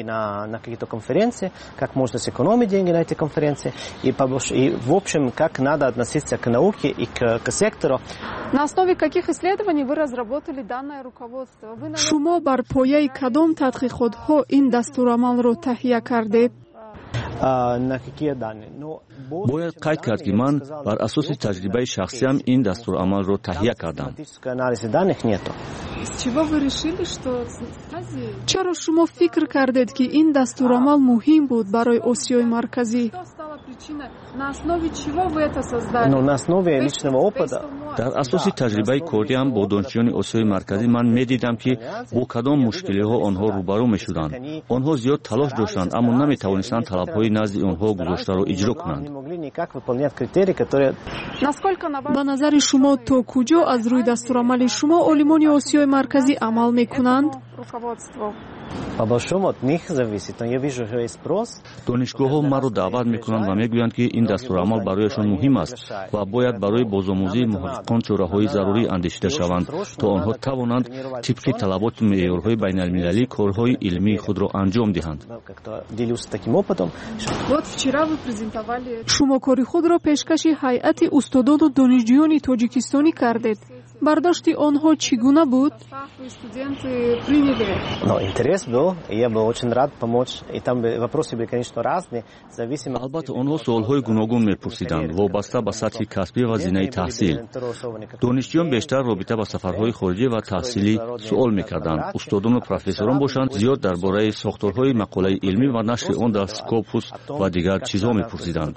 Как можно сэкономить деньги на эти конференции и в общем, как надо относиться к науке и к сектору. На основе каких исследований вы разработали данное руководство? шумо бар пояи кадом тадқиқотҳо ин дастурамалро таҳия кардед? бояд қайд кард ки ман бар асоси таҷрибаи шахсиям ин дастурамалро таҳия кардам. чаро шумо фикр кардед ки ин дастурамал муҳим буд барои Осиёи Марказӣ? дар асоси таҷрибаи кориам бо донишҷӯёни Осиёи Марказӣ ман медидам ки бо кадом мушкилиҳо онҳо рӯбарӯ мешуданд. онҳо зиёд талош доштанд, аммо наметавонистанд талабҳои назди онҳо гузоштаро иҷро кунанд. ба назари шумо то куҷо аз рӯи дастурамали шумо олимони Осиёи Марказӣ амал мекунанд? донишгоҳҳо маро даъват мекунанд ва мегӯянд ки ин дастурамал барояшон муҳим аст ва бояд барои бозомӯзии муҳаққиқон чораҳои зарурӣ андешида шаванд, то онҳо тавонанд тибқи талаботи меъёрҳои байналмилалӣ корҳои илмии худро анҷом диҳанд. шумо кори худро пешкаши ҳайати устодону донишҷӯёни тоҷикистонӣ кардед. бардошти онҳо чӣ гуна буд? албатта онҳо суолҳои гуногун мепурсиданд, вобаста ба сатҳи касбӣ ва зинаи таҳсил. донишҷӯён бештар робита ба сафарҳои хориҷӣ ва таҳсилӣ суол мекарданд. устодону профессорон бошанд, зиёд дар бораи сохторҳои мақолаи илмӣ ва нашри он дар Scopus ва дигар чизҳо мепурсиданд.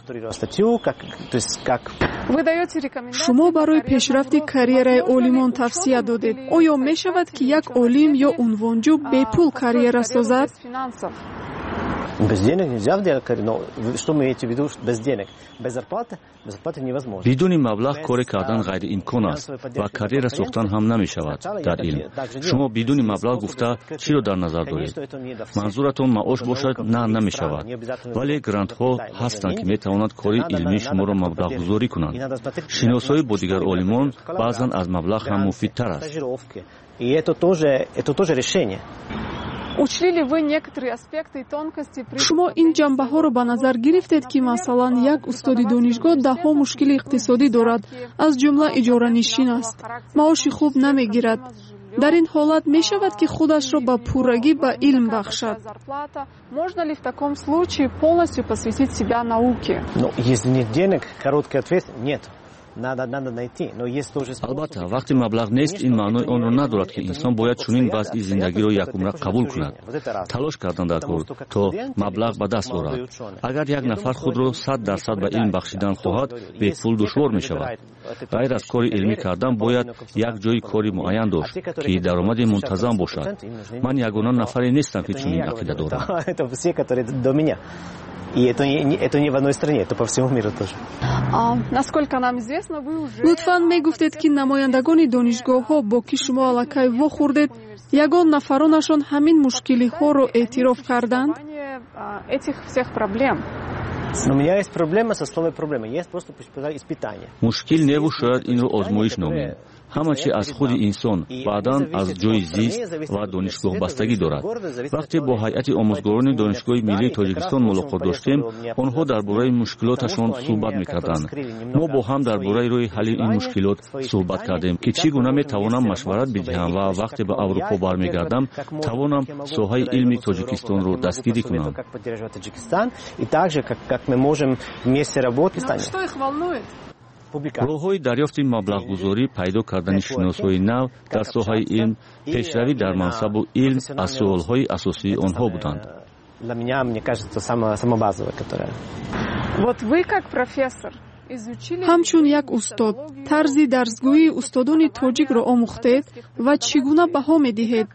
шумо барои пешрафти карьераи олимон тавсия додед. оё мешавад ки як олим ё унвонҷӯ бепул карьера созад? бидуни маблағ коре кардан ғайриимкон аст ва карьера сохтан ҳам намешавад дар илм. шумо бидуни маблағ гуфта чиро дар назар доред? манзуратон маош бошад? На, намешавад. вале грантҳо ҳастанд ки метавонанд кори илмии шуморо маблағгузорӣ кунанд. шиносоӣ бо дигар олимон баъзан аз маблағ ҳам муфидтар аст. шумо ин ҷанбаҳоро ба назар гирифтед ки масалан як устоди донишгоҳ даҳо мушкили иқтисодӣ дорад, аз ҷумла иҷоранишин аст, маоши хуб намегирад. дар ин ҳолат мешавад ки худашро ба пуррагӣ ба илм бахшад? албатта вақте маблағ нест, ин маънои онро надорад ки инсон бояд чунин вазъи зиндагиро якумра қабул кунад. талош кардан дар кор то маблағ ба даст орад. агар як нафар худро 100% ба илм бахшидан хоҳад, бепул душвор мешавад. ғайр аз кори илмӣ кардан бояд як ҷои кори муайян дошт ки даромади мунтазам бошад. ман ягона нафаре нестам ки чунин ақида дорам. И это не в одной стране, это по всему миру тоже. лутфан мегуфтед ки намояндагони донишгоҳҳо бо ки шумо аллакай вохӯрдед, ягон нафаронашон ҳамин мушкилиҳоро эътироф карданд? Но у меня есть проблема со словом проблема. Есть просто испытание. мушкил неву шояд инро озмоиш номем. ҳама чи аз худи инсон баъдан аз ҷои зист ва донишгоҳ бастагӣ дорад. вақте бо ҳайати омӯзгорони донишгоҳи миллии тоҷикистон мулоқот доштем, онҳо дар бораи мушкилоташон суҳбат мекарданд. мо бо ҳам дар бораи роҳи ҳалли ин мушкилот суҳбат кардем ки чӣ гуна метавонам машварат бидиҳам ва вақте ба Аврупо бармегардам, тавонам соҳаи илми Тоҷикистонро дастгирӣ кунам. роҳҳои дарёфти маблағгузорӣ, пайдо кардани шиносҳои нав дар соҳаи илм, пешравӣ дар мансабу илм аз суолҳои асосии онҳо буданд. ҳамчун як устод, тарзи дарсгӯии устодони тоҷикро омӯхтед ва чӣ гуна баҳо медиҳед?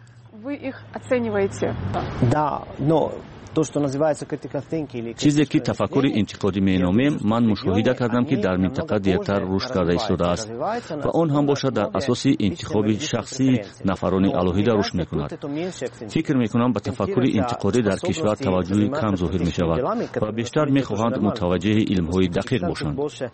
чизе ки тафаккури интиқодӣ меномем, ман мушоҳида кардам ки дар минтақа дертар рушд карда истодааст ва он ҳам бошад дар асоси интихоби шахсии нафарони алоҳида рушд мекунад. фикр мекунам ба тафаккури интиқодӣ дар кишвар таваҷҷӯҳи кам зоҳир мешавад ва бештар мехоҳанд мутаваҷҷеҳи илмҳои дақиқ бошанд.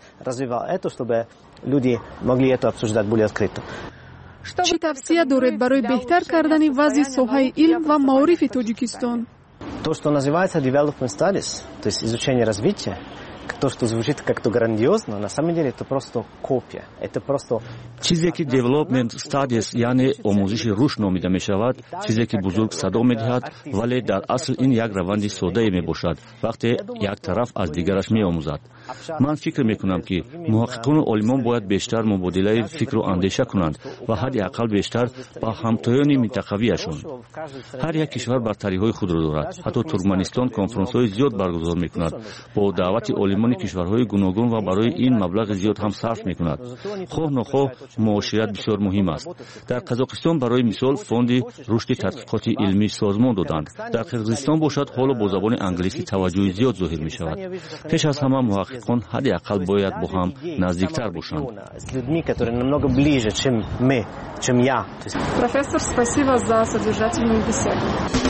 чӣ тавсия доред барои беҳтар кардани вазъи соҳаи илм ва маорифи Тоҷикистон? То, что называется development studies, то есть изучение развития, то, что звучит как-то грандиозно, на самом деле это просто копия. Это просто چیزی که development studies یعنی آموزش رشد نامیده می شود، چیزی که بزرگ صدا می دهد، ولی در اصل این یک روند ساده می باشد وقتی یک طرف از دیگرش می آموزد. من فکر می کنم که محققان و عالمان باید بیشتر مبادله فکر و اندیشه کنند و حداقل بیشتر با همتایان منطقویشان. هر یک کشور برتری‌های خود را دارد. حتی ترکمنستان کنفرانس‌های زیاد برگزار می کند با دعوت عالمان کشورهای گوناگون و برای این مبلغ زیاد هم صرف می کند. خواه نخواه معاشرت بسیار مهم است. در قزاقستان برای مثال فوند رشد تحقیقات علمی سازمان دادند. در قرقیزستان باشد حالا با زبان انگلیسی توجه زیاد ظاهر می شود. پیش از همه محققان حداقل باید با هم نزدیکتر باشند. Профессор, спасибо за содержательную беседу.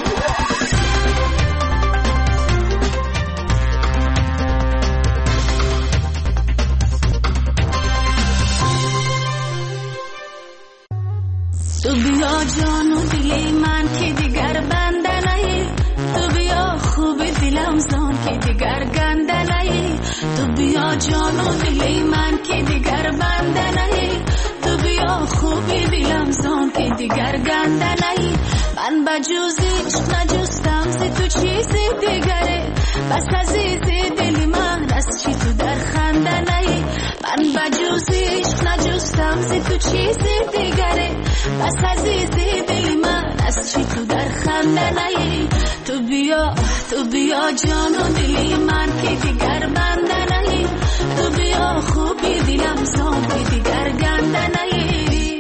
تو بیا جان و دل من که دیگر بنده نهی، تو بیا خوب دلم زان که دیگر گنده نهی، تو بیا جان و دل من که دیگر بنده نهی، تو بیا خوب دلم زان که دیگر گنده نهی. من بجوزیش نجستم زی تو چیزی دیگره، بس عزیزی دل من از چی تو در خنده نهی. من بجوزیش نجستم زی تو چیزی دیگره، بس عزیزی دل من از چی تو در خنده نهی. تو بیا جان و دلی من که دیگر بنده نهی، تو بیا خوبی دلم زان که دیگر گنده نهی.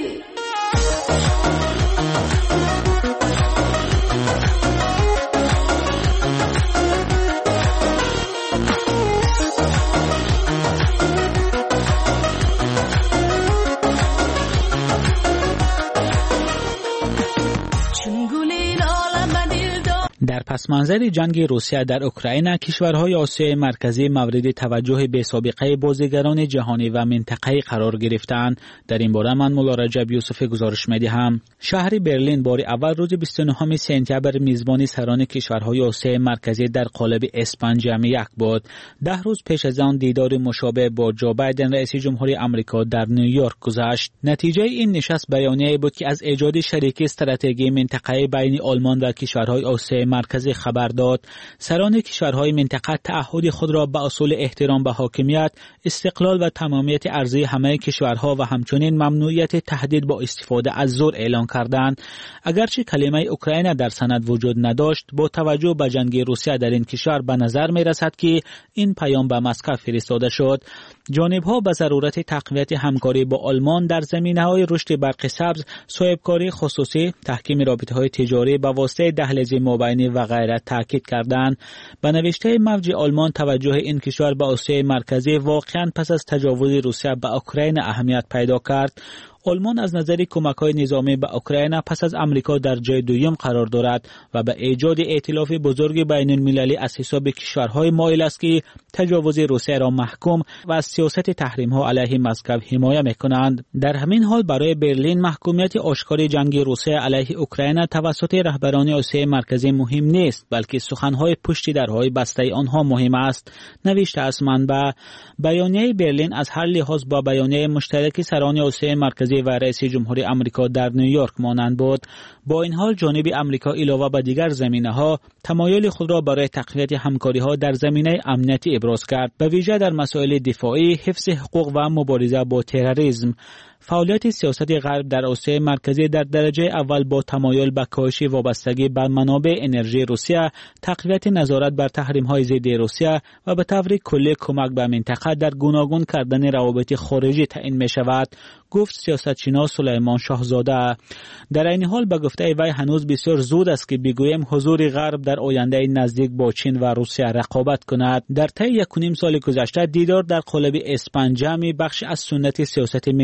در پس منظر جنگ روسیه در اوکراین، کشورهای آسیای مرکزی مورد توجه بی‌سابقه بازیگران جهانی و منطقه‌ای قرار گرفتند. در این باره من مولا رجب یوسف گزارش می‌دهم. شهر برلین بار اول روز 29 سپتامبر میزبان سران کشورهای آسیای مرکزی در قالب اسپان جمع یک بود. 10 روز پیش از آن دیدار مشابه با جو بایدن رئیس جمهوری آمریکا در نیویورک گذشت. نتیجه این نشست بیانیه‌ای بود که از ایجاد شریکی استراتژی منطقه‌ای بین آلمان و کشورهای آسیای مرکزی خبر داد. سران کشورهای منطقه تعهد خود را به اصول احترام به حاکمیت، استقلال و تمامیت ارضی همه کشورها و همچنین ممنوعیت تهدید با استفاده از زور اعلان کردند. اگرچه کلمه اوکراین در سند وجود نداشت، با توجه به جنگ روسیه در این کشور به نظر می رسد که این پیام به مسکو فرستاده شد. جانب‌ها به ضرورت تقویت همکاری با آلمان در زمینه‌های رشد برق سبز، صاحبکاری خصوصی، تحکیم رابطه‌های تجاری به واسطه دهلیز مابینی و غیره تاکید کردند. به نوشته موج آلمان، توجه این کشور به آسیای مرکزی واقعاً پس از تجاوز روسیه به اوکراین اهمیت پیدا کرد. آلمان از نظر کمک‌های نظامی به اوکراین پس از امریکا در جای دوم قرار دارد و به ایجاد ائتلاف بزرگ بین المللی از حساب کشورهای مایل است که تجاوز روسیه را محکوم و از سیاست تحریم‌ها علیه مسکو حمایت می‌کنند. در همین حال برای برلین محکومیت آشکار جنگ روسیه علیه اوکراین توسط رهبران آسیای مرکزی مهم نیست، بلکه سخن‌های پشت درهای بسته آنها مهم است. نوشته است منبع. بیانیه برلین از هر لحاظ با بیانیه مشترک سران آسیای مرکزی و رئیس جمهوری آمریکا در نیویورک مانند بود. با این حال جانب آمریکا علاوه بر دیگر زمینه‌ها تمایل خود را برای تقویت همکاری‌ها در زمینه امنیتی ابراز کرد، به ویژه در مسائل دفاعی، حفظ حقوق و مبارزه با تروریسم. فعالیت سیاست غرب در آسیای مرکزی در درجه اول با تمایل به کاهش وابستگی به منابع انرژی روسیه، تقویت نظارت بر تحریم‌های ضد روسیه و به طور کلی کمک به منطقه در گوناگون کردن روابط خارجی تعیین می‌شود، گفت سیاستشناس سلیمان شاهزاده. در این حال به گفته وی هنوز بسیار زود است که بگوییم حضور غرب در آینده نزدیک با چین و روسیه رقابت کند. در طی 1.5 سال گذشته دیدار در قالب اسپان جمع بخش از سنت سیاست منطقه شده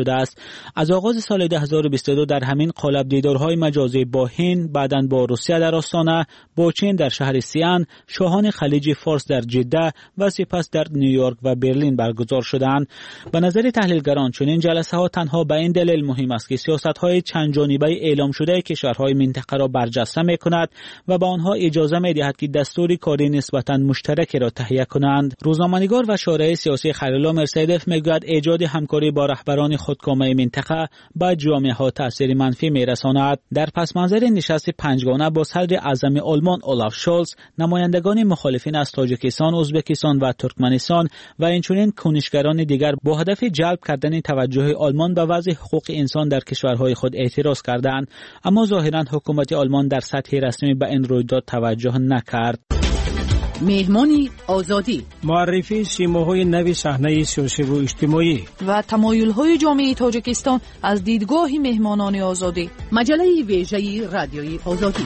شده است. از آغاز سال 2022 در همین قالب دیدارهای مجازی با هند، بعداً با روسیه در آستانه، با چین در شهر سیان، شاهان خلیج فارس در جده و سپس در نیویورک و برلین برگزار شدند. به نظر تحلیلگران چنین جلسه ها تنها به این دلیل مهم است که سیاست های چند جانبه اعلام شده کشورهای منطقه را برجسته می کند و به آنها اجازه می دهد که دستور کاری نسبتاً مشترک را تهیه کنند. روزنامه‌نگار و شارح سیاسی خلیل مرسیدف میگوید ایجاد همکاری با رهبران خودکامه منطقه به جامعه ها تأثیر منفی می رساند. در پس منظر نشست پنجگانه با صدر اعظم آلمان اولاف شولز، نمایندگان مخالفین از تاجیکستان، ازبکستان و ترکمنستان و اینچنین کنشگران دیگر با هدف جلب کردن توجه آلمان به وضع حقوق انسان در کشورهای خود اعتراض کردند، اما ظاهراً حکومت آلمان در سطح رسمی به این رویداد توجه نکرد. مهمانی آزادی، معرفی سیماهای نوی صحنه سیاسی و اجتماعی و تمایل‌های جامعه تاجیکستان از دیدگاه مهمانان آزادی. مجله ویژه رادیوی آزادی.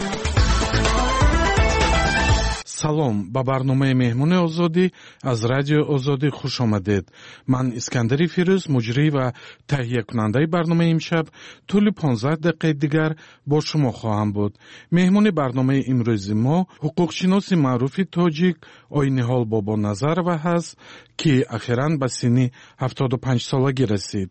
салом ба барномаи меҳмони озодӣ аз радиои озодӣ хуш омадед. ман искандари фирӯз муҷрӣ ва таҳиякунандаи барномаи имшаб тӯли 15 дақиқаи дигар бо шумо хоҳам буд. меҳмони барномаи имрӯзи мо ҳуқуқшиноси маъруфи тоҷик Ойниҳол Бобоназарова ҳаст, ки ахиран ба синни 75-солагӣ расид.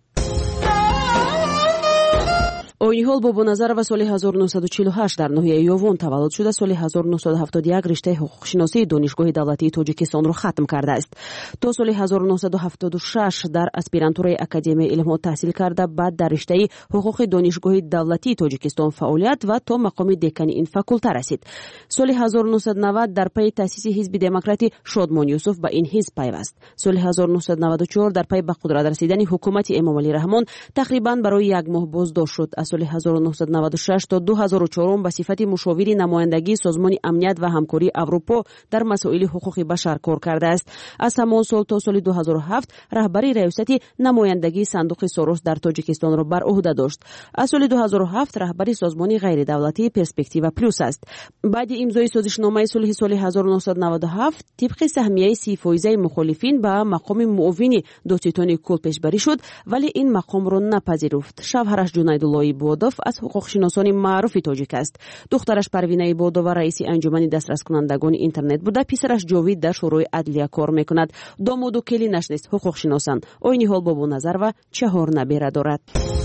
Ойниҳол Бобоназарова соли 1948 дар ноҳияи Ёвон таваллуд шуда, соли 1971 риштаи ҳуқуқшиносии донишгоҳи давлатии Тоҷикистонро хатм кардааст. То соли 1976 дар аспирантураи Академияи илмҳо таҳсил карда, баъд дар риштаи ҳуқуқи донишгоҳи давлатии Тоҷикистон фаъолият ва то мақоми декани ин факулта расид. Соли 1990 дар пайи таъсиси ҳизби демократи Шодмон Юсуф ба ин ҳизб пайваст. Соли 1994 дар пайи ба қудрат расидани ҳукумати Эмомалӣ Раҳмон тақрибан барои як моҳ боздошт шуд. соли 1996 то 2004 ба сифати мушовири намояндагии Созмони амният ва ҳамкории Аврупо дар масоили ҳуқуқи башар кор кардааст. Аз ҳамон сол то соли 2007 раҳбари раёсати намояндагии Сандуқи Сорос дар Тоҷикистонро бар уҳда дошт. Аз соли 2007 раҳбари созмони ғайридавлатии Перспектива Плюс аст. баъди имзои созишномаи сулҳи соли 1997 тибқи саҳмияи 30% мухолифин ба мақоми муовини Додситони Кул пешбарӣ шуд, вале ин мақомро напазируфт. шавҳараш Ҷунайдуллои Бодов аз ҳуқуқшиносони маъруфи тоҷик аст. духтараш Парвинаи Бодова раиси анҷумани дастраскунандагони интернет буда, писараш Ҷовид дар шӯрои адлия кор мекунад. домоду келинаш низ ҳуқуқшиносанд. Ойниҳол Бобоназарова 4 набера дорад.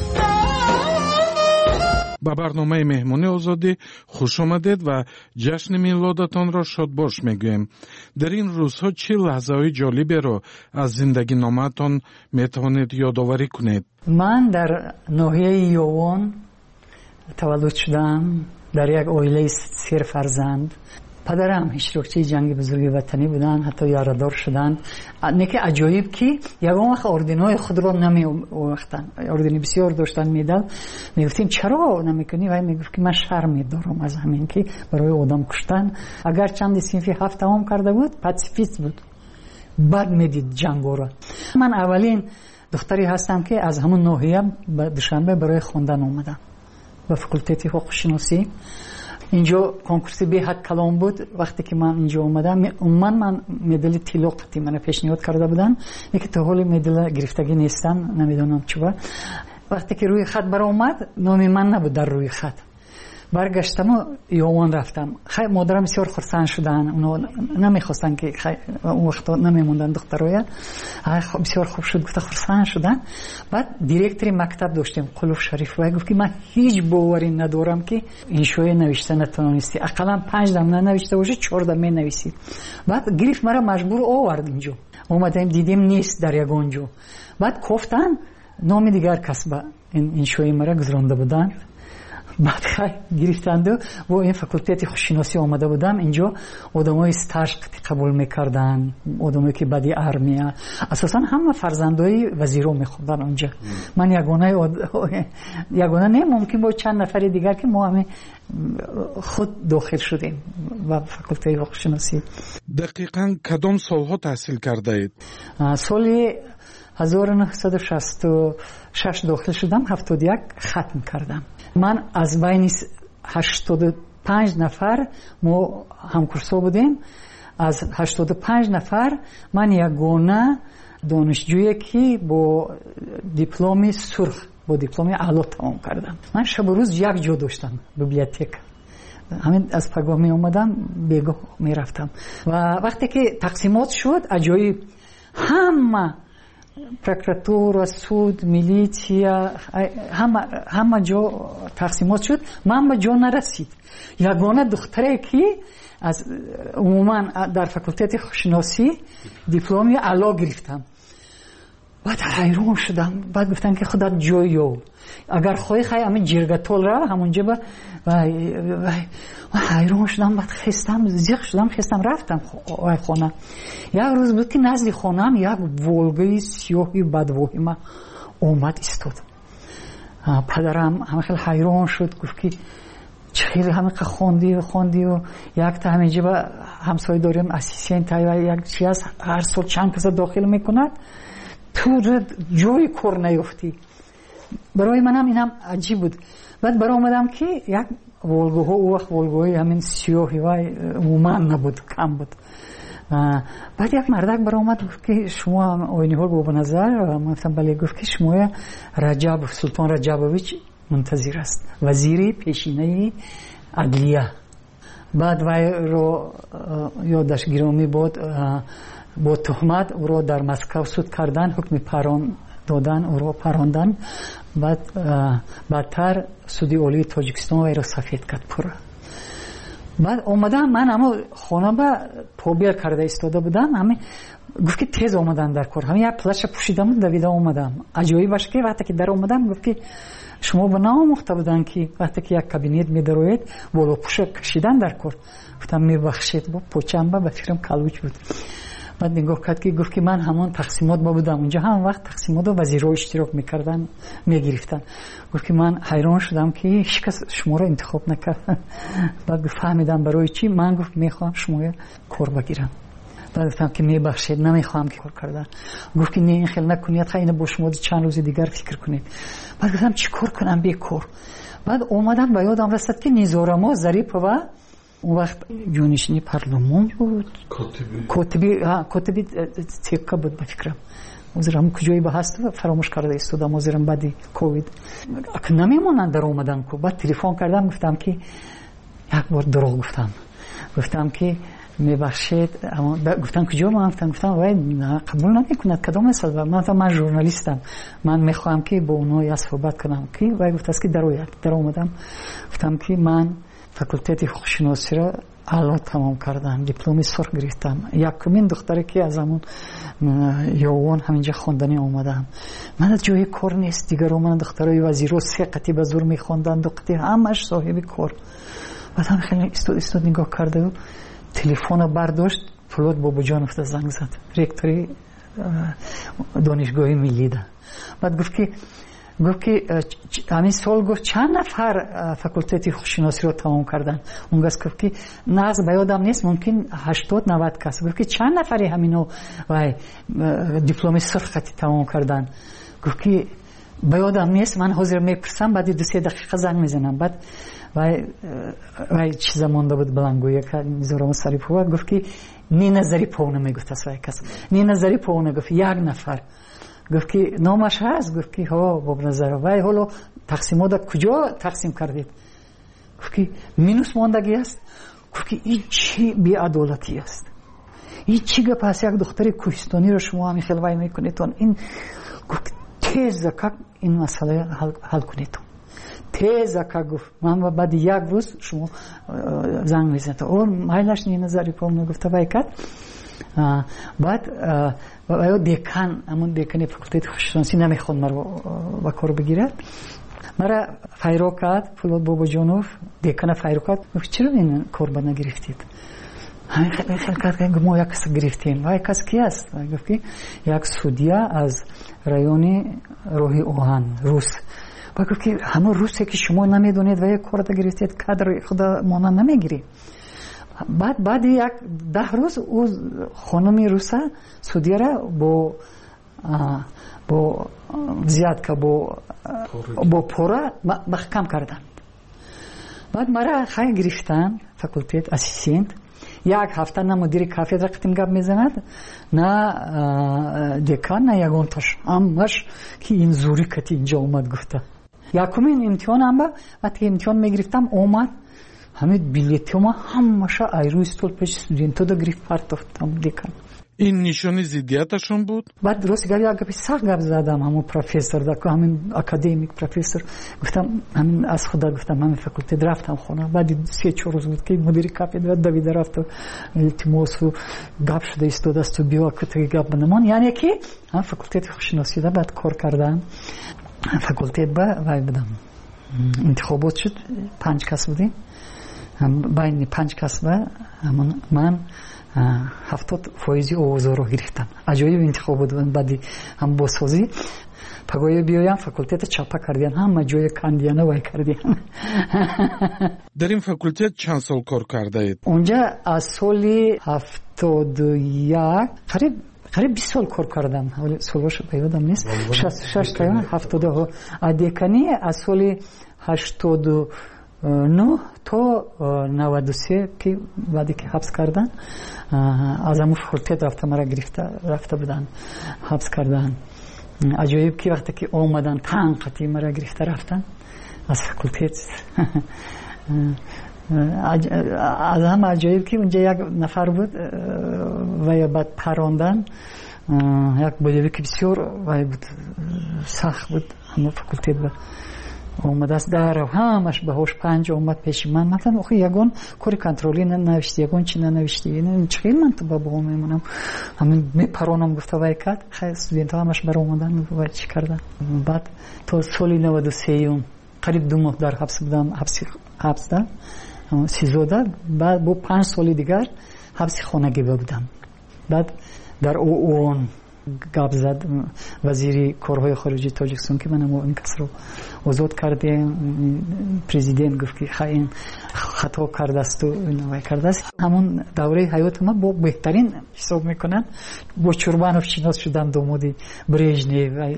ба барномаи меҳмони озодӣ хуш омадед ва ҷашни милодатонро шодбош мегӯем. дар ин рӯзҳо чӣ лаҳзаҳои ҷолиберо аз зиндагиномаатон метавонед ёдоварӣ кунед? ман дар ноҳияи Ёвон таваллуд шудам, дар як оилаи 3 фарзанд. падарам иштирокчии ҷанги бузурги ватанӣ буданд, ҳатто ярадор шуданд. неки аҷоиб ки ягон вақт орденҳои худро намеовахтанд. ордени бисёр доштанд, медал. мегуфтем чаро намекунӣ? вай мегуфт ки ман шарм медорам аз ҳамин ки барои одам куштан. агар чанди синфи 7 тамом карда буд, пацифист буд, бад медид ҷангоро. ман аввалин духтаре ҳастам ки аз ҳамун ноҳия ба Душанбе барои хондан омадам ба факултети ҳуқуқшиносӣ. инҷо конкурси беҳад калон буд. вақте ки ман инҷо омадам, умуман ман медали тилоқати мана пешниҳод карда буданд, неки то ҳоли медала гирифтагӣ нестан, намедонам чӣ ба. вақте ки рӯи хат баромад, номи ман набуд дар рӯи хат. баргаштаму Ёвон рафтам. модарам бисёр хурсанд шуданд. уно намехостанд ки он вақто намемонданд духтароя. бисёр хуб шуд, гуфта хурсанд шуданд. баъд директори мактаб доштем, Қулуф Шариф, вай гуфт ки ман ҳеҷ боварӣ надорам ки иншоя навишта натавонисти. ақаллан 5 дам нанавишта боши, 4 дам менависӣ. баъд гирифт мара маҷбур овард инҷо. омадем дидем нест дар ягон ҷо. баъд кофтан номи дигар кас ба иншои мара гузронда буданд. баъд гирифтанду бо ин факултети хушиносӣ омада будам. инҷо одамои стаж қабул мекарданд, одамое ки баъди армия. асосан ҳама фарзандои вазиро мехондан онҷа. ман ягона не, мумкин бо чанд нафари дигар ки мо ҳаме худ дохил шудем ба факултаи ҳуқуқшиносӣ. дақиқан кадом солҳо таҳсил кардаед? соли 1966 дохил шудам, 71 хатм кардам. ман аз байни 85 нафар мо ҳамкурсо будем. аз 85 нафар ман ягона دانشجویی که با دیپلم سرخ با دیپلم اعلی تمام کردم. من شب و روز یک جا داشتم بیبلیوتک. همین از پگاه می اومدم بیگاه می رفتم و وقتی که تقسیمات شد عجایب همه پروکراتور، سود، میلیشیا همه جا تقسیمات شد. من به جا نرسید. یگانه دختری که از عموما در فاکولته شناسی دیپلمی اعلی گرفتم. بعد حیران شدم. بعد گفتن که خودت جویو اگر خواهی همین جرگتول را همونجا با حیران شدم. بعد خستم زیغ شدم خستم رفتم خانه. یک روز بود که نزد خانم یک ولگای سیاهی بدوهی ما اومد استاد. پدرم همه خیلی حیران شد. گفت که خیلی همه خوندی و یک تا همینجا با همسایه داریم اسیسین تایی یک چیز هر سال چند کس داخل میکند تو جوی کار نیفتی. برای منم اینم عجیب بود. بعد برای اومدم که یک ولگوها او وقت ولگوهای همین سیاهی و عموما نبود کم بود. بعد یک مردک برای اومد گفت که شما آینی ها به نظر گفتم بله. گفت که شما رجب سلطان رجبویچ منتظر است وزیری پیشینه عدلیه. بعد وی رو یادش گرامی بود با تهمت او را در مسکو صد کردن حکم پران دادن او را پراندن. بعد بعدتر سودی عالی تاجیکستان وی را سفید کرد پورا. بعد اومدم من اما خانه با پوبیل کرده ایستاده بودم. همین گفت که تیز اومدن در کار. همین یک پلش پوشیدم دویده اومدم. عجایبش که وقتی که در اومدم گفت که شما به ناموخته بودن که وقتی که یک کابینت می‌دروید بالا پوش کشیدن در کار. گفتم میبخشید با پوچم با فکرم کلوچ بود. بعد نگاه کرد که گفت که من همون تقسیمات با بودم اونجا هم وقت تقسیمات و وزیرها اشتراک میکردن میگرفتن. گفت که من حیران شدم که هیچ کس شما رو انتخاب نکرد. بعد فهمیدم برای چی. من گفت میخوام شما کار بگیرم. بعد گفتم که میبخشید نمیخوام که کار کردن. گفت که نه این خیلی نکنید خیلی با شما چند روز دیگر فکر کنید. بعد گفتم چی کار کنم بیکار. بعد اومدم به یادم رسید که نیزارما ظریف و اون وقت جانشینی پارلمان بود کاتبی تیکا بود بفکرم. وزیرم کجایی به هست فراموش کرده استودم وزیرم بعدی کووید نمیمونن در اومدن کو. بعد تلفن کردم گفتم که یک بار دروغ گفتم که میبخشید. گفتم کجا من گفتم وای قبول نمیکند کدام مثال. من ژورنالیستم من میخوام که با اونها یا صحبت کنم که وای گفت است که در اومدم گفتم که من فاکولته حقوق شناسی را اعلی تمام کردم دیپلم سرخ گرفتم. یکمین دختری که از همون یوان همینجا خواندنی اومدم. من از جای کار نیست دیگر. من دخترای وزیرو سه قطعی به زور میخواندن دو قطعی همش صاحب کار. بعد هم خیلی استاد نگاه کرده و تلفن برداشت. فولاد بابا جانوف زنگ زد رکتوری دانشگاه ملی ده. بعد گفت که همین سال گفت چند نفر فاکولته حقوق شناسی رو تمام کردن. اون گفت که ناز به یادم نیست ممکن 80-90 کس. گفت که چند نفری همینو وای دیپلم سرخ تمام کردن. گفت که به یادم نیست من حاضر میپرسم بعد 2-3 دقیقه زنگ میزنم. بعد وای چیزا مونده بود بلنگویه که میذارم سری پو. گفت که نی نظری پونه میگفت وای کس نی نظری پونه. گفت یک نفر. گفت که نامش هست. گفت که ها با نظر وای حالا تقسیمات کجا تقسیم کردید. گفت که مینوس موندگی است. گفت که این چی بی‌عدالتی است. این چی گپ است. یک دختر کوهستانی رو شما همین خیلی وای میکنید. این گفت تیز که این مسئله حل کنید. تیز که گفت من بعد یک روز شما زنگ میزنید. اون مایلش نی نظری پام گفت وای کرد. بعد دیکن همون دیکن فاکولته حقوق شناسی نمیخواد مرا با کار بگیره. مرا فایرو کرد فولاد بابا جانوف دیکن فایرو کرد. گفت چرا این کار با نگرفتید؟ همین خیلی کرد که ما یک کس گرفتیم. وای کس کی است؟ گفت که یک سودیا از رایون روحی اوهان روس. و گفت که همون روسی که شما نمیدونید و یک کار دا گرفتید کادر خدا مانا نمیگیری. بعد یک 10 روز او خانمی روسا سودیا را با زیاد که با پورا محکم کردن. بعد مرا خیلی گرفتن فاکولتت اسیستنت. یک هفته نه مدیر کافدرا قطیم گپ میزند نه دکان نه یگانتاش همش که این زوری کتی اینجا اومد گفته. یکمین امتحانم با وقتی امتحان میگرفتم اومد همین بلیتم همش ایرو استول پیش استودنتو دا گرفت پرتافتم دکان. این نشانی ضدیتشون بود؟ بعد درست گفت یک سخت گپ زدم همون پروفسور دا همین اکادمیک پروفسور گفتم همین از خدا گفتم همین فاکولته رفتم خونه. بعد 3-4 روز بود که مدیر کافدرا دوید رفت التماس و گپ شده استاد است و بیا که گپ بنمان یعنی که هم فاکولته خوششناسی دا بعد کار کردم. فاکولته با وای بدم انتخابات شد 5 کس بودیم. بین 5 کس با من 70% اوضاع رو گرفتم. عجایب انتخاب بود. بعدی هم بازسازی پگوی بیایم فاکولته چاپا کردیم همه جای کاندیانه وای کردیم. در این فاکولته چند سال کار کرده اید؟ اونجا از سال 71 قریب 20 سال کار کردم. ولی سالش پیادم نیست. 66 تا 70 دکانی از سال 89 تا 93 که بعدی که حبس کردن از همون فاکولته رفته مرا رفته بودن حبس کردن. عجایب که وقتی که اومدن تنقیتی مرا گرفته رفتن از فاکولته. از هم عجایب که اونجا یک نفر بود و بعد پراندن یک بودی که بسیار و بود سخت بود. همون فاکولته بود اومد است در همش به هوش 5 اومد پیش من مثلا آخه یگان کاری کنترلی ننوشتی یگان چی ننوشتی این چه من تو بابا میمونم همین میپرونم گفته وای کرد خیلی استودنت همش بر اومدن و چی کردن. بعد تا سال 93 قریب 2 ماه در حبس بودم. حبس دادم 13 بعد با 5 سال دیگر حبس خانگی بودم. بعد در اون گپ زد وزیر کارهای خارجی تاجیکستان که من این کس رو آزاد کردیم. پرزیدنت گفت که خیلی خطا کرده است و اینو کرده است. همون دوره حیات ما با بهترین حساب میکنن. با چوربانوف شناس شدم دامادی برژنیو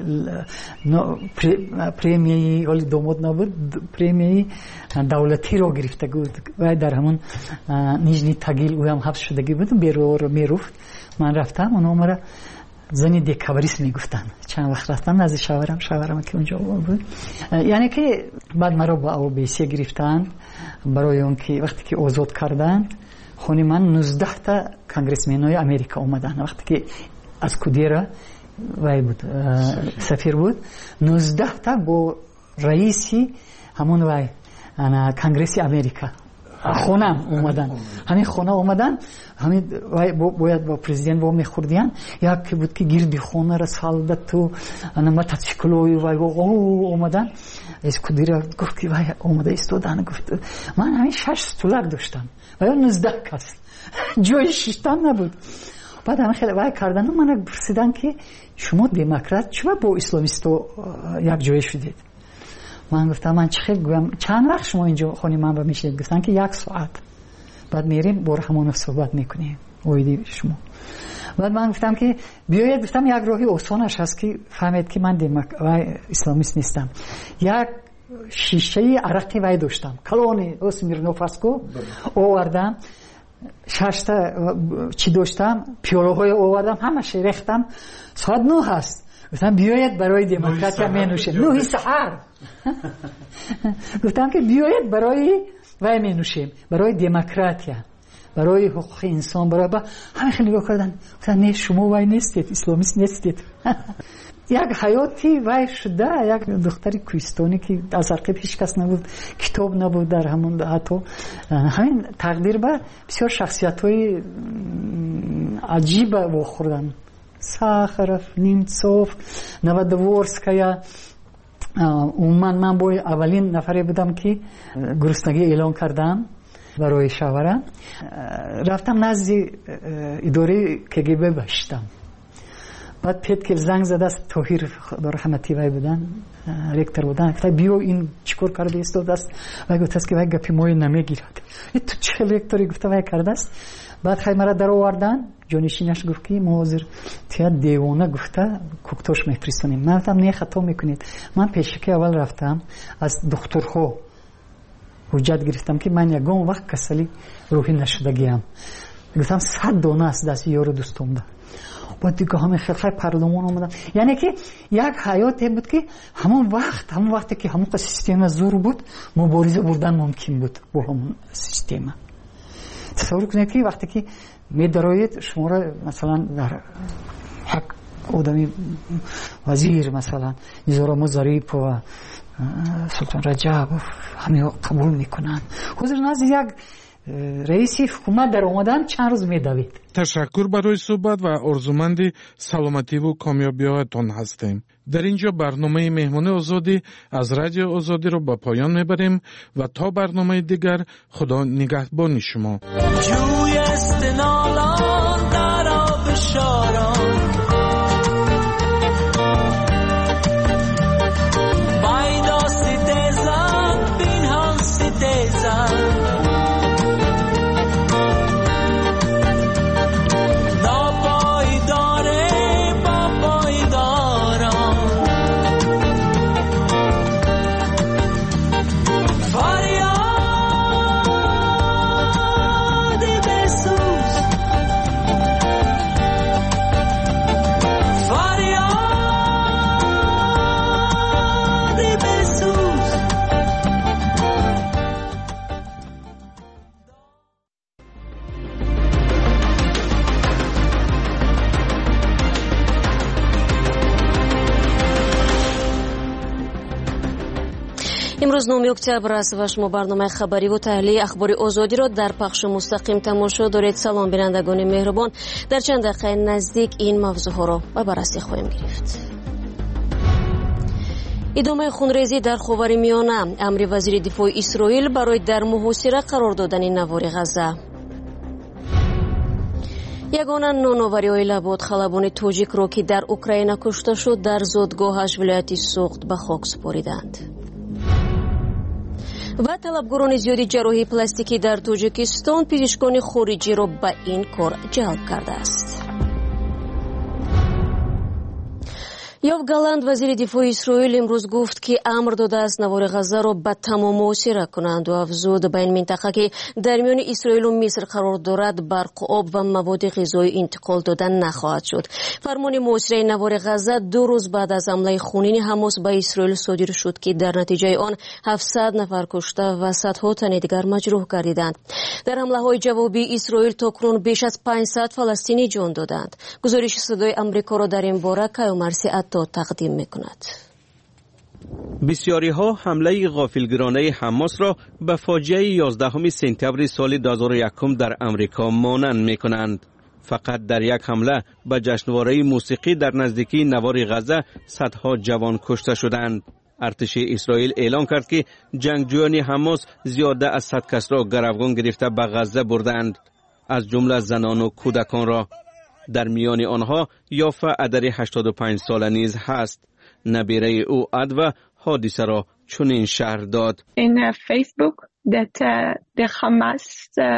پریمیه ولی داماد نبود پریمیه دولتی رو گرفته بود و در همون نیژنی تاگیل او هم حبس شدگی بود. بیرو میرفت من رفتم اونو مرا زنی دکابریست میگفتن. چند وقت رفتم نزد شاورم که اونجا بود. یعنی که بعد مرا با اوبیسی گرفتن برای اون که وقتی که آزاد کردن خونی من 19 تا کنگرسمنای امریکا اومدن. وقتی که از کودیرا وای بود سفیر بود 19 تا با رئیسی همون وای کنگرس امریکا خونم اومدن. همین خونه اومدن همین باید با پرزیدنت با میخوردیان یکی بود که گیردی خونه را سالدت تو موتورسیکلوی اومدن از کدیره گفت که اومده استودن گفت من همین 6 دلار داشتم و 19 کس جای شیشتن نبود. بعد همه خیلی وای کردن من پرسیدن که شما دموکرات چرا با اسلامیستو یک جای شدید؟ من گفتم من چند وقت شما اینجا خونی من با میشید؟ گفتن که 1 ساعت. بعد میریم با همون صحبت میکنیم اویدی شما. بعد من گفتم که بیاید گفتم یک راهی آسانش هست که فهمید که من اسلامیست نیستم. یک شیشه عرقی وای داشتم کلونی اسمیرنوفاسکو آوردم 6 تا چی داشتم پیالوهای آوردم همش ریختم ساعت 9 هست. گفتم بیاید برای دموکراتیا می نوشیم 9 سحر. گفتم که بیاید برای وای می نوشیم برای دموکراتیا برای حقوق انسان برای همه خیلی نگاه کردن گفتن نه شما وای نیستید اسلامیست نیستید. یک حیاتی وای شده یک دختری کوهستانی که از عقب هیچ کس نبود کتاب نبود در همون حتی همین تقدیر به بسیار شخصیت‌های عجیب واخوردن. ساخرف نیمتسوف نوادورسکایا من با اولین نفری بودم که گرسنگی اعلان کردم برای شاوره. رفتم نزد اداره کگب باشتم. بعد پیت که زنگ زده است توهیر رحمتی وای بودن رکتر بودن گفت بیو این چیکار کرده است دست و گفت است که وای گپی موی نمیگیرد تو چه رکتری گفت وای کرده است. بعد خیلی مرا در آوردن جانشینش گفت که ما حاضر تیا دیوانه گفته کوکتوش میفرستونیم. من گفتم نه خطا میکنید. من پیشکی اول رفتم از دکترها حجت گرفتم که من یگان وقت کسلی روحی نشدگیم. گفتم 100 دانه است دست یار دوستم ده. بعد دیگه همه خیلی پردامان آمدن. یعنی که یک حیاتی بود که همون وقتی که همون سیستم زور بود مبارزه بردن ممکن بود با همون سیستم. تصور کنید که وقتی که می دراید شما را مثلا در یک آدمی وزیر مثلا نیزارم ظریف و سلطان رجب همه قبول میکنن. حضور ناز یک رئیس حکومت در اومدن چند روز میدوید. تشکر برای صحبت و آرزومند سلامتی و کامیابی‌هایتان هستیم. در اینجا برنامه مهمان آزادی از رادیو آزادی رو به پایان میبریم و تا برنامه دیگر خدا نگهبان شما. جوی استنالان در آب شاران بایدا سیدزن بین هم سیدزن امروز 9 اکتبر است و شما برنامه خبری و تحلیل اخبار آزادی را در پخش مستقیم تماشا دارید. سلام بینندگان مهربان، در چند دقیقه نزدیک این موضوع ها را به بررسی خواهیم گرفت. ادامه خونریزی در خاورمیانه، امر وزیر دفاع اسرائیل برای در محاصره قرار دادن نوار غزه. یگانه نوناوری‌های لباد خلبان تاجیک را که در اوکراین کشته شد در زادگاهش ولایت سوخت به خاک سپاریدند. و طلبگران زیادی جراحی پلاستیکی در تاجیکستان پزشکان خارجی را به این کار جلب کرده است. یوآف галанд وزیر دفاع اسرائیل امروز گفت که امر داده است نوار غزه را به تمام محاصره کنند و افزود به این منطقه که در میان اسرائیل و مصر قرار دارد برق، آب و مواد غذایی انتقال دادن نخواهد شد. فرمان محاصره نوار غزه 2 روز بعد از حمله خونین حماس به اسرائیل صادر شد که در نتیجه آن 700 نفر کشته و صدها تن دیگر مجروح گردیدند. در حمله های جوابی اسرائیل تاکنون بیش از 500 فلسطینی جان دادند. گزارش صدای آمریکا را در این باره کیومرثی تقدیم میکند. بسیاری ها حمله غافلگیرانه حماس را به فاجعه 11 سپتامبر سال 2001 در امریکا مانند میکنند. فقط در یک حمله به جشنواره موسیقی در نزدیکی نوار غزه صدها جوان کشته شدند. ارتش اسرائیل اعلام کرد که جنگجویان حماس زیاده از 100 کس را گروگان گرفته به غزه بردند، از جمله زنان و کودکان را. در میان آنها یافع ادر 85 ساله نیز هست. نبیره او ادو حادثه را چنین شرح داد. In Facebook that the Hamas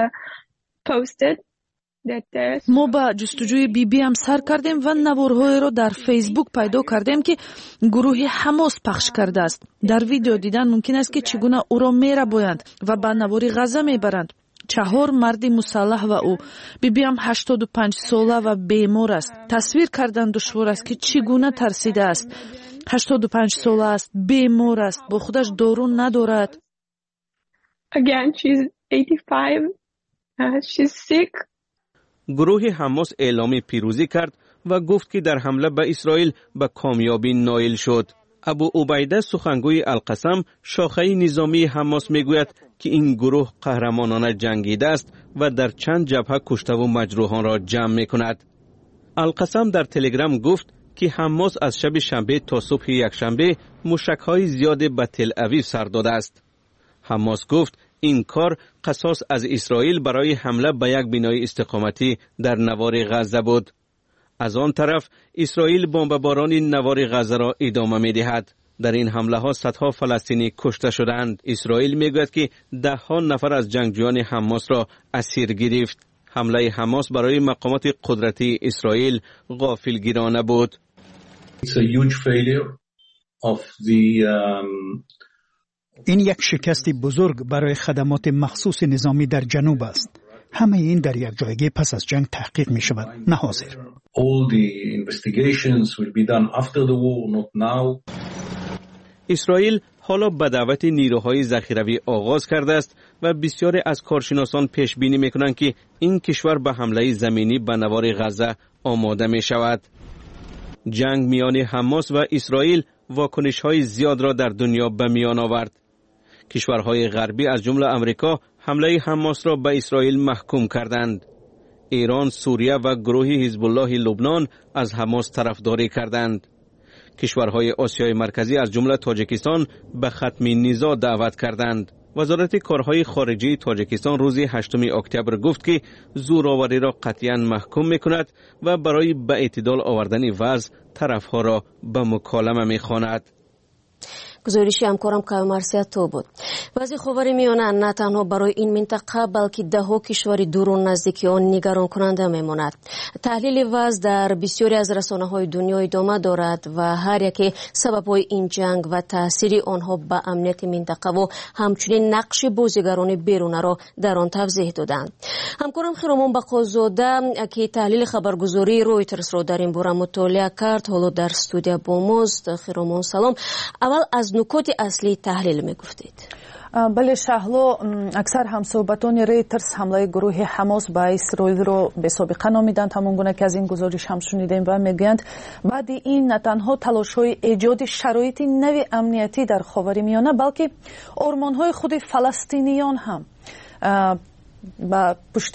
posted that ما با جستجوی بی هم سر کردیم و نوارهای را در فیسبوک پیدا کردیم که گروه حماس پخش کرده است. در ویدیو دیدن ممکن است که چگونه او را میربایند و به نوار غزه میبرند. 4 مرد مسلح و او بیبیم 85 ساله و بیمار است. تصویر کردن دشوار است که چگونه ترسیده است. 85 ساله است، بیمار است، با خودش دارو ندارد. Again, she's 85. She's sick. گروه حماس اعلام پیروزی کرد و گفت که در حمله به اسرائیل به کامیابی نائل شد. ابو عبیده سخنگوی القسم شاخه نظامی حماس میگوید که این گروه قهرمانانه جنگیده است و در چند جبهه کشته و مجروحان را جمع می کند. القسم در تلگرام گفت که حماس از شب شنبه تا صبح یکشنبه موشک‌های زیاد به تل اویو سر داده است. حماس گفت این کار قصاص از اسرائیل برای حمله به یک بنای استقامتی در نوار غزه بود. از آن طرف اسرائیل بمباران نوار غزه را ادامه می دهد. در این حمله ها صدها فلسطینی کشته شدند. اسرائیل می گوید که 10 نفر از جنگجویان حماس را اسیر گرفت. حمله حماس برای مقامات قدرتی اسرائیل غافلگیرانه بود. It's a huge failure of the این یک شکست بزرگ برای خدمات مخصوص نظامی در جنوب است. همه این در یک جایگه پس از جنگ تحقیق می شود، نه حاضر. اسرائیل حالا به دعوت نیروهای ذخیروی آغاز کرده است و بسیاری از کارشناسان پیش بینی می کنند که این کشور به حمله زمینی به نوار غزه آماده می شود. جنگ میان حماس و اسرائیل واکنش‌های زیاد را در دنیا به میان آورد. کشورهای غربی از جمله امریکا حمله حماس را به اسرائیل محکوم کردند. ایران، سوریه و گروه حزب الله لبنان از حماس طرفداری کردند. کشورهای آسیای مرکزی از جمله تاجیکستان به ختم نزاع دعوت کردند. وزارت کارهای خارجه تاجیکستان روز 8 اکتبر گفت که زورآوری را قطعاً محکوم می‌کند و برای به اعتدال آوردن وضع طرفها را به مکالمه می‌خواند. گزارش همکارم کامرسیت تو بود. وضع خاورمیانه نه تنها برای این منطقه بلکه ده‌ها کشور دور و نزدیک آن نگران کننده میماند. تحلیل وضع در بسیاری از رسانه‌های دنیا ادامه دارد و هر یک سبب‌های این جنگ و تاثیر آنها به امنیت منطقه و همچنین نقش بازیگران بیرون را در آن توضیح دادند. همکارم خیرمان بقازاده که تحلیل خبرگزاری رویترز را در این باره مطالعه کرد حالا در استودیو با ماست. خیرمان سلام. اول از نکات اصلی تحلیل میگفتید. بله شهلا، اکثر همصحبتان ریترز حمله گروه حماس به اسرائیل رو به سابقه نامیدند، همون گونه که از این گزارش هم شنیدیم و میگویند بعد این نه تنها تلاش‌های ایجاد شرایط نوی امنیتی در خاورمیانه بلکه آرمان‌های خود فلسطینیان هم با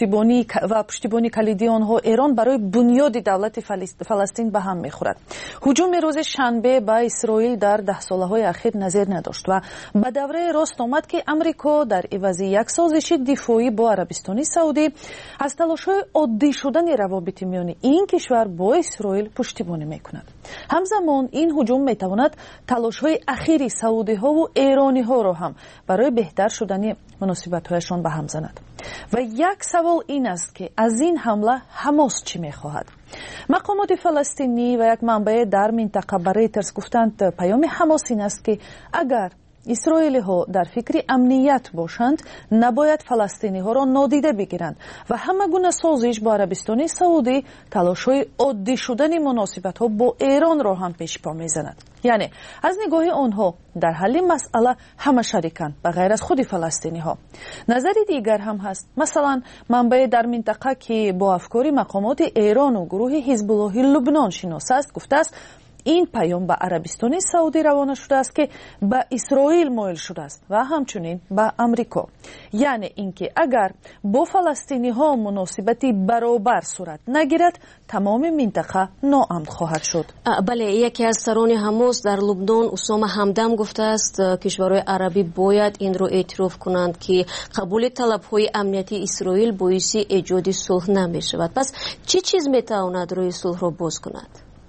پشتیبانی کلیدی آنها ایران برای بنیاد دولت فلسطین به هم میخورد. هجوم روز شنبه به اسرائیل در 10 سالهای اخیر نظیر نداشت و به دوره راست آمد که امریکا در عوض یک سازش دفاعی با عربستان سعودی از تلاش‌های عادی شدن روابط میان این کشور با اسرائیل پشتیبانی میکند. همزمان این هجوم میتواند تلاش‌های اخیر سعودی‌ها و ایرانی‌ها را هم برای بهتر شدن مناسبت‌هایشان به هم زند. و یک سوال این است که از این حمله حماس چی میخواهد؟ مقامات فلسطینی و یک منبع در منطقه برای ریترز گفتند پیام حماس این است که اگر اسرائیلی ها در فکر امنیت باشند نباید فلسطینی ها را نادیده بگیرند و همه گونه سازش با عربستان سعودی تلاش های عادی شدن مناسبت ها با ایران را هم پیش پا میزند. یعنی از نگاه آنها در حل مسئله همه شریکند به غیر از خود فلسطینی ها. نظر دیگر هم هست. مثلا منبع در منطقه که با افکار مقامات ایران و گروه حزب الله لبنان شناسه است گفته است این پیام به عربستان سعودی روانه شده است که به اسرائیل مایل شده است و همچنین به امریکا. یعنی اینکه اگر با فلسطینی ها مناسبتی برابر صورت نگیرد تمام منطقه ناامن خواهد شد. بله، یکی از سران حماس در لبنان اسامه همدم گفته است کشورهای عربی باید این رو اعتراف کنند که قبول طلب‌های امنیتی اسرائیل باعث ایجاد صلح نمی شود. پس چه چیز میتواند روی صلح را باز کند؟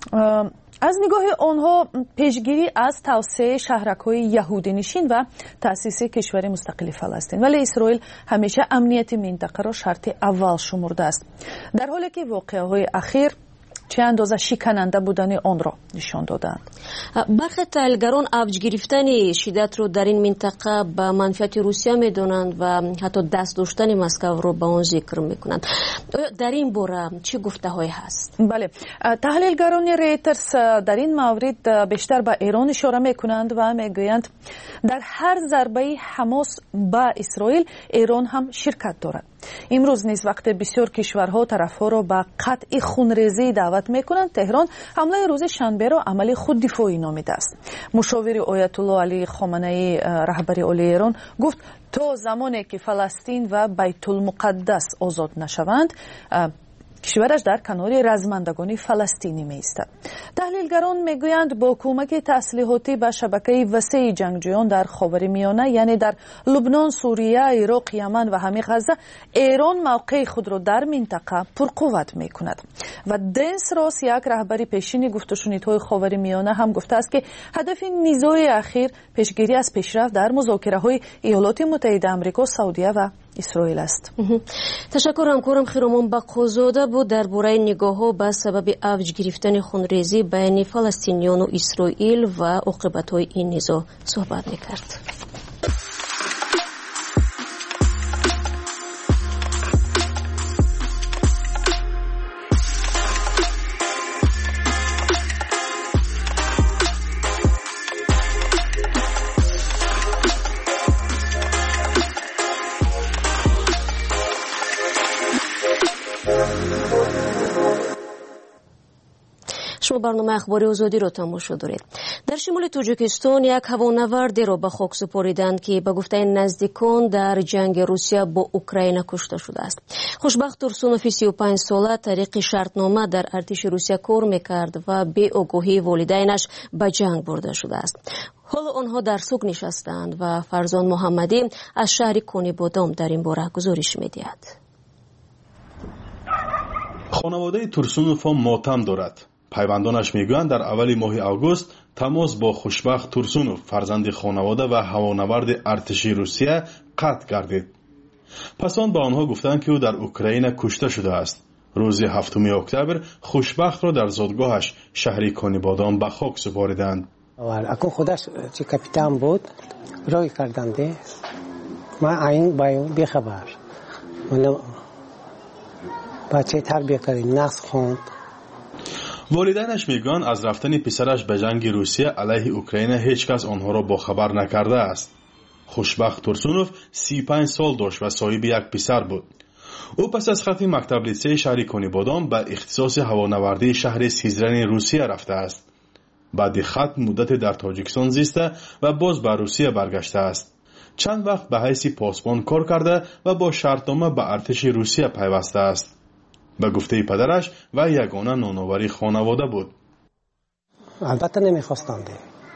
از نگاه آنها پیشگیری از توسعه شهرک‌های یهودی نشین و تأسیس کشور مستقل فلسطین، ولی اسرائیل همیشه امنیت منطقه را شرط اول شمرده است، در حالی که واقعه‌های اخیر چه اندازه شکننده بودن آن را نشان دادند. برخی تحلیلگران اوج گرفتن شدت رو در این منطقه به منفعت روسیه میدونند و حتی دست داشتن مسکو رو به آن ذکر میکنند. در این باره چه گفته‌هایی هست؟ بله، تحلیلگران ریترز در این مورد بیشتر به ایران اشاره میکنند و میگویند در هر ضربه حماس به اسرائیل ایران هم شرکت دارد. امروز نیز وقت بسیار کشورها طرفها را به قطع خونریزی دعوت میکنند، تهران حمله روز شنبه را عمل خود دفاعی نامیده است. مشاور آیت الله علی خامنه‌ای رهبر عالی ایران گفت تا زمانی که فلسطین و بیت المقدس آزاد نشوند کشورش در کنار رزمندگان فلسطینی می‌ایستد. تحلیلگران میگویند با کمک تسلیحاتی به شبکه وسیع جنگجویان در خاورمیانه یعنی در لبنان، سوریه، عراق، یمن و همه غزه ایران موقع خود را در منطقه پرقوت می‌کند. و دنس راس یک رهبر پیشین گفت و شنیدهای خاورمیانه هم گفته است که هدف نزاع اخیر پیشگیری از پیشرفت در مذاکره‌های ایالات متحده آمریکا، سعودیه و اسرائیل است. تشکر همکارم خیرمان بقازاده بود درباره نگاه‌ها به سبب اوج گرفتن خونریزی بین فلسطینیان و اسرائیل و عاقبت‌های این نزاع صحبت می‌کرد. شما برنامه اخباری آزادی را تماشا دارید. در شمال تاجیکستان یک هوانوردی را به خاک سپاریدند که به گفته نزدیکان در جنگ روسیه با اوکراین کشته شده است. خوشبخت ترسونوف 35 ساله طریق شرطنامه در ارتش روسیه کار میکرد و به آگاهی والدینش به جنگ برده شده است. حالا آنها در سوگ نشستند و فرزان محمدی از شهر کنیبادام در این باره گزارش میدهد. خانواده ترسونوف ماتم دارد. پیوندانش میگویند در اول ماه آگوست تماس با خوشبخت ترسونوف فرزند خانواده و هوانورد ارتشی روسیه قطع گردید. پس آن به آنها گفتند که او در اوکراین کشته شده است. روز 7 اکتبر خوشبخت را در زادگاهش شهر کنیبادام به خاک سپاریدند. اکو خودش چه کاپیتان بود رای کردند. ما این بایو بیخبر. بچه تربیه کردیم نقص خوند. والدینش میگن از رفتن پسرش به جنگ روسیه علیه اوکراین هیچ کس آنها را با خبر نکرده است. خوشبخت ترسونوف 35 سال داشت و صاحب یک پسر بود. او پس از ختم مکتب لیسه شهر کنیبادام به اختصاص هوانوردی شهر سیزرن روسیه رفته است. بعد ختم مدت در تاجیکستان زیسته و باز به روسیه برگشته است. چند وقت به حیث پاسبان کار کرده و با شرطنامه به ارتش روسیه پیوسته است. به گفته پدرش و یگانه نانآوری خانواده بود. البته نمیخواستند.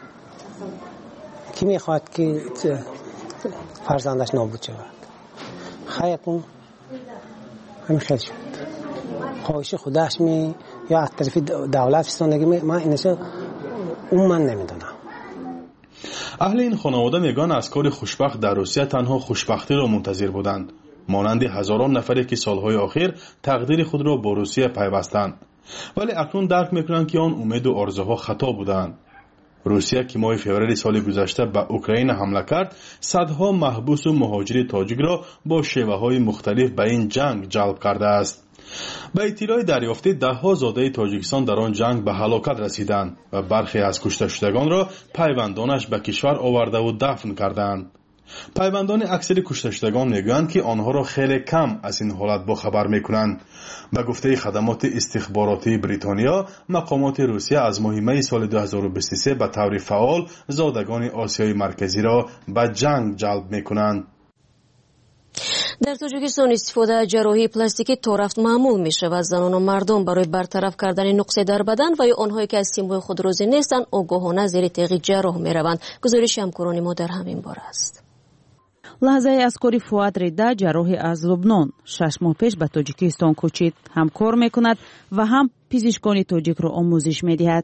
کی میخواد که فرزندش نابود شود؟ خیلی همین خیلی شد. خواهش خودش می یا از طرف دولت فستانگی ما اینشو من نمیدونم. اهل این خانواده میگن از کار خوشبخت در روسیه تنها خوشبختی را منتظر بودند، مانند هزاران نفری که سالهای آخر تقدیر خود را با روسیه پیوستند، ولی اکنون درک میکنند که آن امید و آرزوها خطا بودند. روسیه که ماه فوریه سال گذشته به اوکراین حمله کرد، صدها محبوس و مهاجر تاجیک را با شیوه‌های مختلف به این جنگ جلب کرده است. به اطلاع دریافته ده‌ها زاده تاجیکستان در آن جنگ به هلاکت رسیدند و برخی از کشته شدگان را پیوندانش به کشور آورده و دفن کردند. پیوندان اکثر کشته شدگان میگویند که آنها را خیلی کم از این حالت با خبر میکنند. به گفته خدمات استخباراتی بریتانیا، مقامات روسیه از ماه می سال 2023 به طور فعال زادگان آسیای مرکزی را به جنگ جلب میکنند. در تاجیکستان استفاده از جراحی پلاستیکی تا رفت معمول می شود. زنان و مردم برای برطرف کردن نقص در بدن و یا آنهایی که از سیمای خود راضی نیستند آگاهانه زیر تیغ جراح می روند. گزارش همکاران ما در همین باره است. لحظه از کاری فؤاد ریدا جراح از لبنان 6 ماه پیش به تاجیکستان کوچید. هم کار میکند و هم پزشکان تاجیک را آموزش میدهد.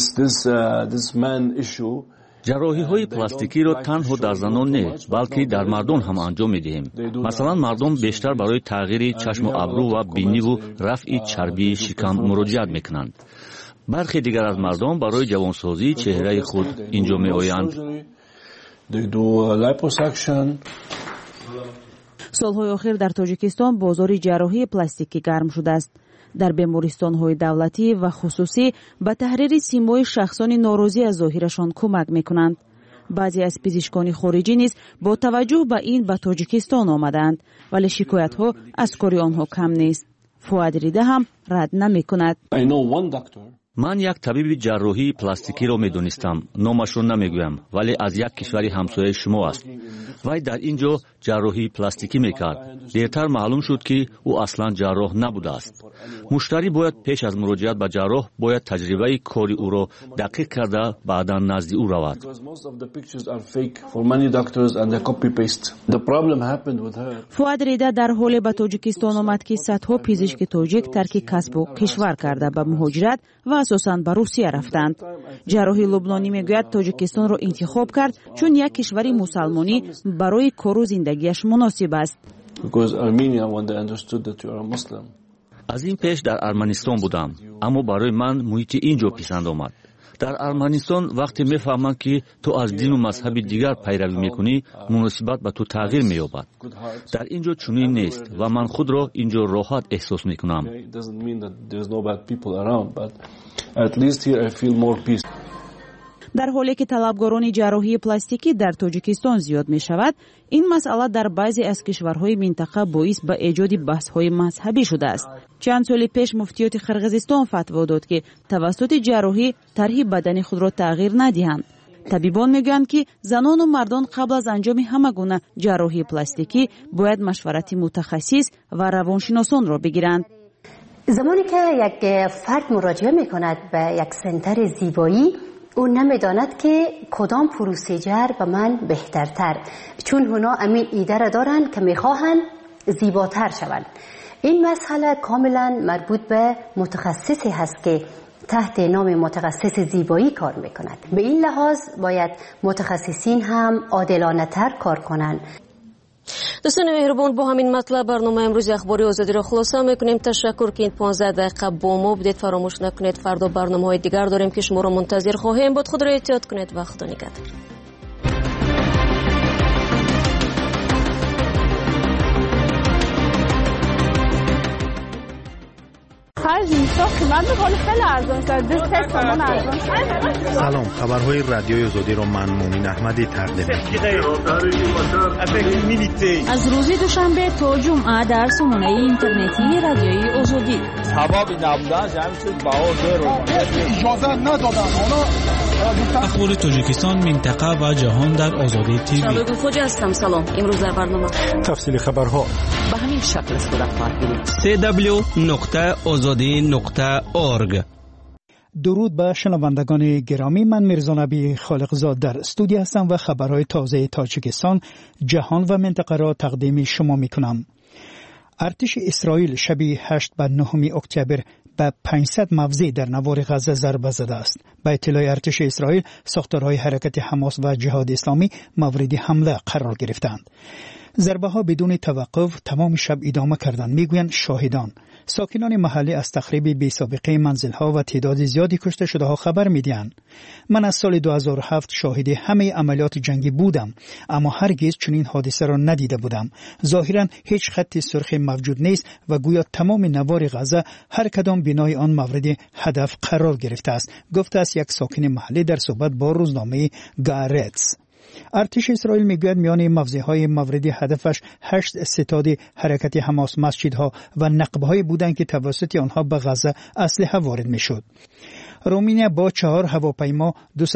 جراحی های پلاستیکی را تنها در زنان نه بلکه در مردان هم انجام میدهیم. مثلا مردم بیشتر برای تغییر چشم و ابرو و بینی و رفع چربی شکم مراجعت میکنند. برخی دیگر از مردم برای جوانسازی چهره خود اینجا میآیند. سالهای آخر در تاجیکستان بازار جراحی پلاستیکی گرم شده است. در بیمارستان‌های دولتی و خصوصی به تحریر سیمای شخصان ناراضی از ظاهرشان کمک می‌کنند. بعضی از پزشکان خارجی نیز با توجه به این به تاجیکستان آمدند، ولی شکایت‌ها از کار آنها کم نیست. فؤاد ریده هم رد نمی‌کند. من یک طبیب جراحی پلاستیکی را میدونستم. نامش را نمیگویم، ولی از یک کشور همسایه شما است. وی در اینجا جراحی پلاستیکی میکرد. دیرتر معلوم شد که او اصلا جراح نبوده است. مشتری باید پیش از مراجعت به جراح باید تجربه کاری او را دقیق کرده بعدا نزد او رود. فؤاد ریده در حال به تاجیکستان آمد که صدها پزشک تاجیک ترک کسب و کشور کرده به مهاجرت و اساساً به روسیه رفتند. جراحی لبنانی میگوید تاجیکستان را انتخاب کرد چون یک کشور مسلمانی برای کار و زندگیش مناسب است. از این پیش در ارمنستان بودم، اما برای من محیط اینجا پسند آمد. در ارمنستان وقتی میفهمند که تو از دین و مذهب دیگر پیروی میکنی، مناسبت به تو تغییر مییابد. در اینجا چنین نیست و من خود را اینجا راحت احساس میکنم. در حالی که طلبگاران جراحی پلاستیکی در تاجیکستان زیاد می شود، این مسئله در بعضی از کشورهای منطقه باعث به ایجاد بحث‌های مذهبی شده است. چند سال پیش مفتیات قرقیزستان فتوا داد که توسط جراحی طرح بدن خود را تغییر ندهند. طبیبان میگویند که زنان و مردان قبل از انجام همه گونه جراحی پلاستیکی باید مشورت متخصص و روانشناسان را بگیرند. زمانی که یک فرد مراجعه میکند به یک سنتر زیبایی، او نمیداند که کدام پروسیجر به من بهترتر، چون اونا امین ایده را دارند که میخواهند زیباتر شوند. این مسئله کاملا مربوط به متخصصی هست که تحت نام متخصص زیبایی کار میکند. به این لحاظ باید متخصصین هم عادلانه تر کار کنند. دوستان مهربان، با همین مطلب برنامه امروز اخباری آزادی را خلاصه میکنیم. تشکر که این 15 دقیقه با ما بودید. فراموش نکنید فردا برنامه‌های دیگر داریم که شما را منتظر خواهیم بود. خود را احتیاط کنید و خدا نگهدار. خرج نیستا قیمت میکنه خیلی ارزان شد. 2 تومان ارزان. سلام، خبرهای رادیوی آزادی را من مومن احمدی تقدیم می‌کنم. از روز دوشنبه تا جمعه در سامانه اینترنتی رادیوی آزادی. سبب نبودن همین چیز بهار اجازه ندادن. اخبار تاجیکستان، منطقه و جهان در آزادی تیوی. شادو خوجا هستم. سلام. امروز در برنامه تفصیل خبرها به همین شکل صورت خواهد گرفت. www.azadi.org. درود به شنوندگان گرامی، من میرزا نبی خالقزاد در استودیو هستم و خبرهای تازه تاجیکستان، جهان و منطقه را تقدیم شما میکنم. ارتش اسرائیل شب 8 و 9 اکتبر به 500 موضع در نوار غزه ضربه زده است. به اطلاع ارتش اسرائیل، ساختارهای حرکت حماس و جهاد اسلامی مورد حمله قرار گرفتند. ضربه ها بدون توقف تمام شب ادامه کردند، میگویند شاهدان. ساکنان محلی از تخریب بی‌سابقه منزل‌ها و تعداد زیادی کشته شده ها خبر می‌دهند. من از سال 2007 شاهد همه عملیات جنگی بودم، اما هرگز چنین حادثه را ندیده بودم. ظاهراً هیچ خط سرخ موجود نیست و گویا تمام نوار غزه هر کدام بنای آن مورد هدف قرار گرفته است، گفته است یک ساکن محلی در صحبت با روزنامه گارتس. ارتش اسرائیل میگوید میان موضع‌های مورد هدفش 8 ستاد حرکت حماس، مسجدها و نقب‌های بودند که توسط آنها به غزه اسلحه وارد میشد. رومانیا با 4 هواپیما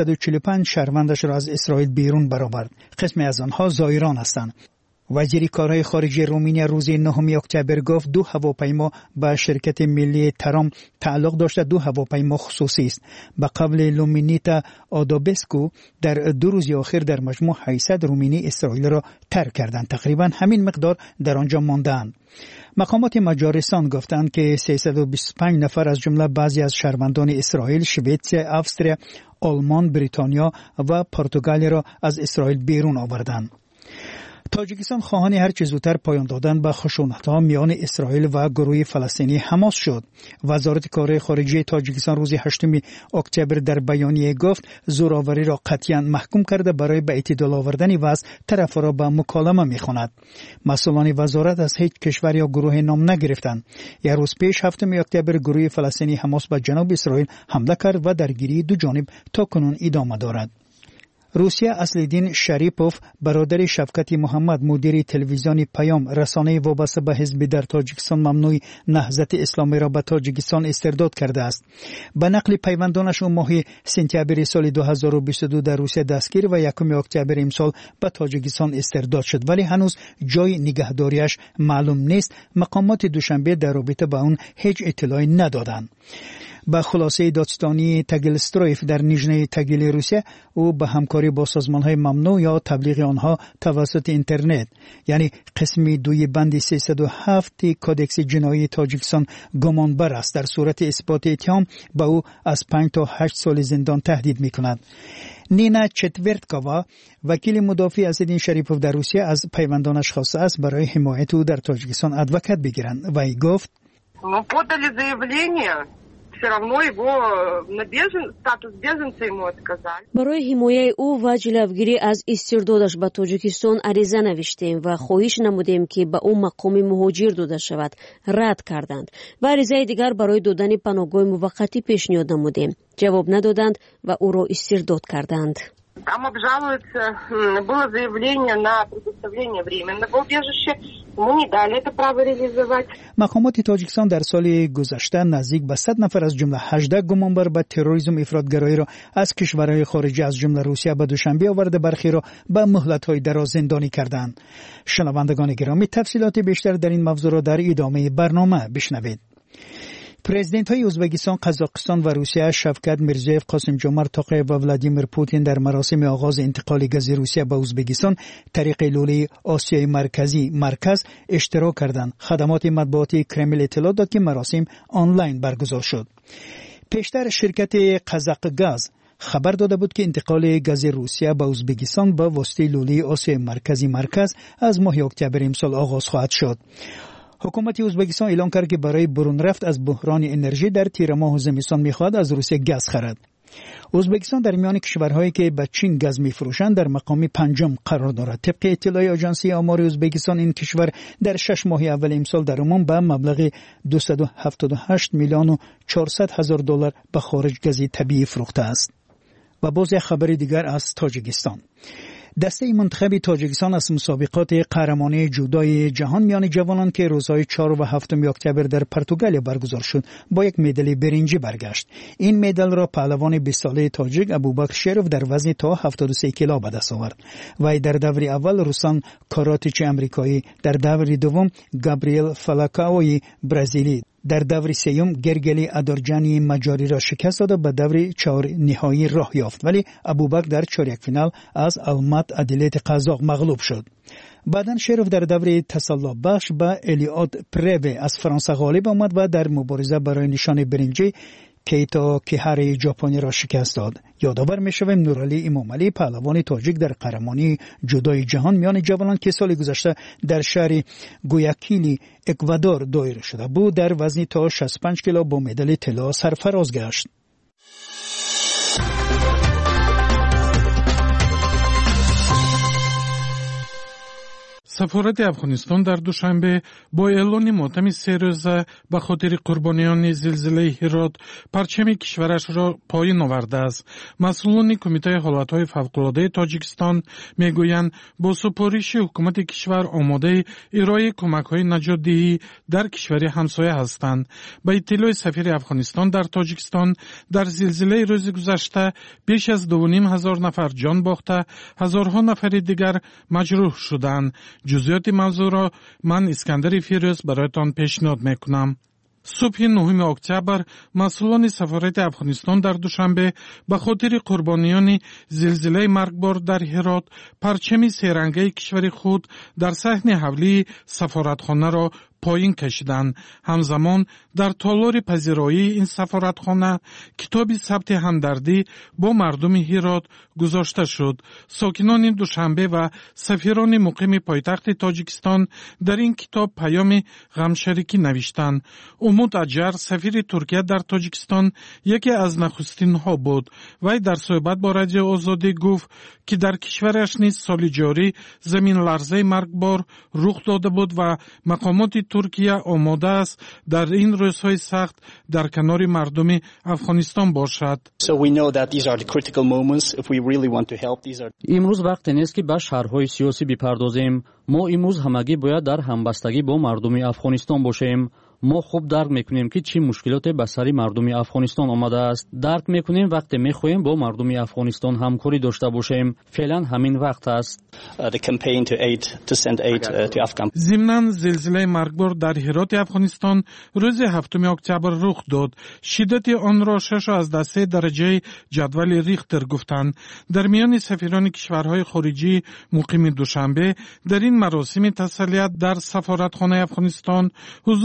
245 شهروندش را از اسرائیل بیرون برآورد. قسمی از آنها زائران هستند. وزیر کارهای خارجه رومانیا روز 9 اکتبر گفت 2 هواپیما به شرکت ملی ترام تعلق داشته، 2 هواپیما خصوصی است. به قول لومینیتا آدابسکو در 2 روز اخیر در مجموع 800 رومانی اسرائیل را ترک کردند. تقریبا همین مقدار در آنجا ماندند. مقامات مجارستان گفتند که 325 نفر از جمله بعضی از شهروندان اسرائیل، شویتسیا، استریا، آلمان، بریتانیا و پرتغال را از اسرائیل بیرون آوردند. تاجیکستان خواهان هر چه زودتر پایان دادن به خشونت‌ها میان اسرائیل و گروه فلسطینی حماس شد. وزارت کارهای خارجه تاجیکستان روز 8 اکتبر در بیانیه گفت زوراوری را قطعاً محکوم کرده برای به اعتدال آوردن وضع طرف‌ها را به مکالمه می‌خواند. مسئولان وزارت از هیچ کشور یا گروه نام نگرفتند. یک روز پیش 7 اکتبر گروه فلسطینی حماس به جنوب اسرائیل حمله کرد و درگیری دو جانب تاکنون ادامه دارد. روسیه اصل‌الدین شریپوف، برادر شفقت محمد، مدیر تلویزیون پیام، رسانه وابسته به حزب در تاجیکستان ممنوع نهضت اسلامی را به تاجیکستان استرداد کرده است. به نقل پیوندانش ماه سپتامبر سال 2022 در روسیه دستگیر و 1 اکتبر امسال به تاجیکستان استرداد شد، ولی هنوز جای نگهداریش معلوم نیست. مقامات دوشنبه در رابطه با آن هیچ اطلاعی ندادند. با خلاصه دادستانی تگیلسترویف در نیژنی تگیل روسیه، او به همکاری با سازمان‌های ممنوع یا تبلیغ آنها توسط اینترنت، یعنی قسم 2 بند 307 کودکس جنایی تاجیکستان گمانبر است. در صورت اثبات اتهام به او از 5 تا 8 سال زندان تهدید می‌کند. نینا چتورتکاوا، وکیل مدافع اصل‌الدین شریپوف در روسیه، از پیوندانش خواسته است برای حمایت او در تاجیکستان ادوکات بگیرند و ای گفت подали заявление все равно его на статус беженца ему отказали. برای حمایت او و جلوگیری از استردادش به تاجیکستان عریضه نوشتیم و خواهش نمودیم که به او مقام مهاجر داده شود. رد کردند و عریضه دیگر برای دادن پناهگاه موقتی پیشنهاد نمودیم. جواب ندادند و او را استرداد کردند. Там обжалуется, было заявление на предоставление временного убежища, ему не дали это право реализовать. مقامات تاجیکستان در سال گذشته نزدیک به 100 نفر از جمله 18 گمانبر به تروریسم افراطگرایی را از کشورهای خارجی از جمله روسیه به دوشنبه آورده برخی را به مهلت‌های دراز زندانی کردند. شنوندگان گرامی، تفصیلات بیشتر در این موضوع را در ادامه برنامه بشنوید. پرزیدنت های ازبکستان، قزاقستان و روسیه شوکت میرزیوف، قاسم جمعت توقیف و ولادیمیر پوتین در مراسم آغاز انتقال گاز روسیه به ازبکستان طریق لوله آسیای مرکزی مرکز اشتراک کردند. خدمات مطبوعاتی کرمل اطلاع داد که مراسم آنلاین برگزار شد. پیشتر شرکت قزاقگاز خبر داده بود که انتقال گاز روسیه به ازبکستان با واسطه لوله آسیای مرکزی مرکز از ماه اکتبر امسال آغاز خواهد شد. حکومت ازبکستان اعلام کرد که برای برون رفت از بحران انرژی در تیر ماه و زمستان می‌خواهد از روسیه گاز خرید. ازبکستان در میان کشورهایی که به چین گاز می‌فروشند در مقام پنجم قرار دارد. طبق اطلاع آژانسی آمار ازبکستان، این کشور در 6 ماه اول امسال در عموم به مبلغ 278 میلیون و 400 هزار دلار به خارج گاز طبیعی فروخته است. و باز خبر دیگر از تاجیکستان. دسته منتخب تاجیکستان از مسابقات قهرمانی جودوی جهان میان جوانان که روزهای 4 و 7 اکتبر در پرتغال برگزار شد با یک مدال برنجی برگشت. این مدال را پهلوان 20 ساله تاجیک ابوبکر شریف در وزن تا 73 کیلو به دست آورد. و در دور اول روسان کاراتچی آمریکایی، در دور دوم گابریل فالاکاوی برزیلی، در دور سوم گرگلی ادارجانی مجاری را شکست داد و به دور چهار نهایی راه یافت، ولی ابوبکر در چهارک فینال از المات ادلیت قزاق مغلوب شد. بعداً شریف در دور تسلا بخش با الیاد پریو از فرانسه غالب آمد و در مبارزه برای نشان برنجی کیتا کیهاری ژاپنی را شکست داد. یادآور می‌شویم نورعلی امامعلی پهلوان تاجیک در قهرمانی جودوی جهان میان جوانان که سال گذشته در شهر گویاکیلی اکوادور دایر شده بود در وزن تا 65 کیلو با مدال طلا سرفراز گشت. سفارت افغانستان در دوشنبه با اعلان ماتم 3 روزه به خاطر قربانیان زلزله هرات پرچم کشورش را پایین آورده است. مسئولان کمیته حالتهای فوق‌العاده تاجیکستان میگویند با سپارش حکومت کشور آماده ارائه کمک‌های نجات‌دهی در کشور همسایه هستند. به اطلاع سفیر افغانستان در تاجیکستان، در زلزله روز گذشته بیش از 2,500 نفر جان باخته، هزارها نفر دیگر مجروح شدند. جزئیات موضوع را من اسکندر فیروز برایتان پیشنهاد میکنم. صبح 9 اکتبر مسئولان سفارت افغانستان در دوشنبه به خاطر قربانیان زلزله مرگبار در هرات پرچم سه‌رنگه کشور خود در صحن حولی سفارتخانه را پایین کشیدند. همزمان در تالار پذیرایی این سفارتخانه کتاب ثبت همدردی با مردم هرات گذاشته شد. ساکنان دوشنبه و سفیران مقیم پایتخت تاجیکستان در این کتاب پیام غمشریکی نوشتند. امود اجر، سفیر ترکیه در تاجیکستان، یکی از نخستین ها بود. وی در صحبت با رادیو آزادی گفت که در کشورش نیز سال جاری زمین لرزه مرگبار رخ داده بود و مقامات ترکیه آماده است در این روزهای سخت در کنار مردم افغانستان باشد. امروز وقت نیست که به شرح‌های سیاسی بپردازیم. ما امروز همگی باید در همبستگی با مردم افغانستان باشیم. ما خوب درک میکنیم که چی مشکلاتی به سر مردم افغانستان آمده است. درک میکنیم وقتی میخواهیم با مردم افغانستان همکاری داشته باشیم. فعلا همین وقت است. ضمناً زلزله مرگبار در هرات افغانستان روز 7 اکتبر رخ داد. شدت آن را 6 درجه جدول ریختر گفتند. در میان سفیران کشورهای خارجی مقیم دوشنبه در این مراسم تسلیت در سفارتخانه افغانستان حضور سفیر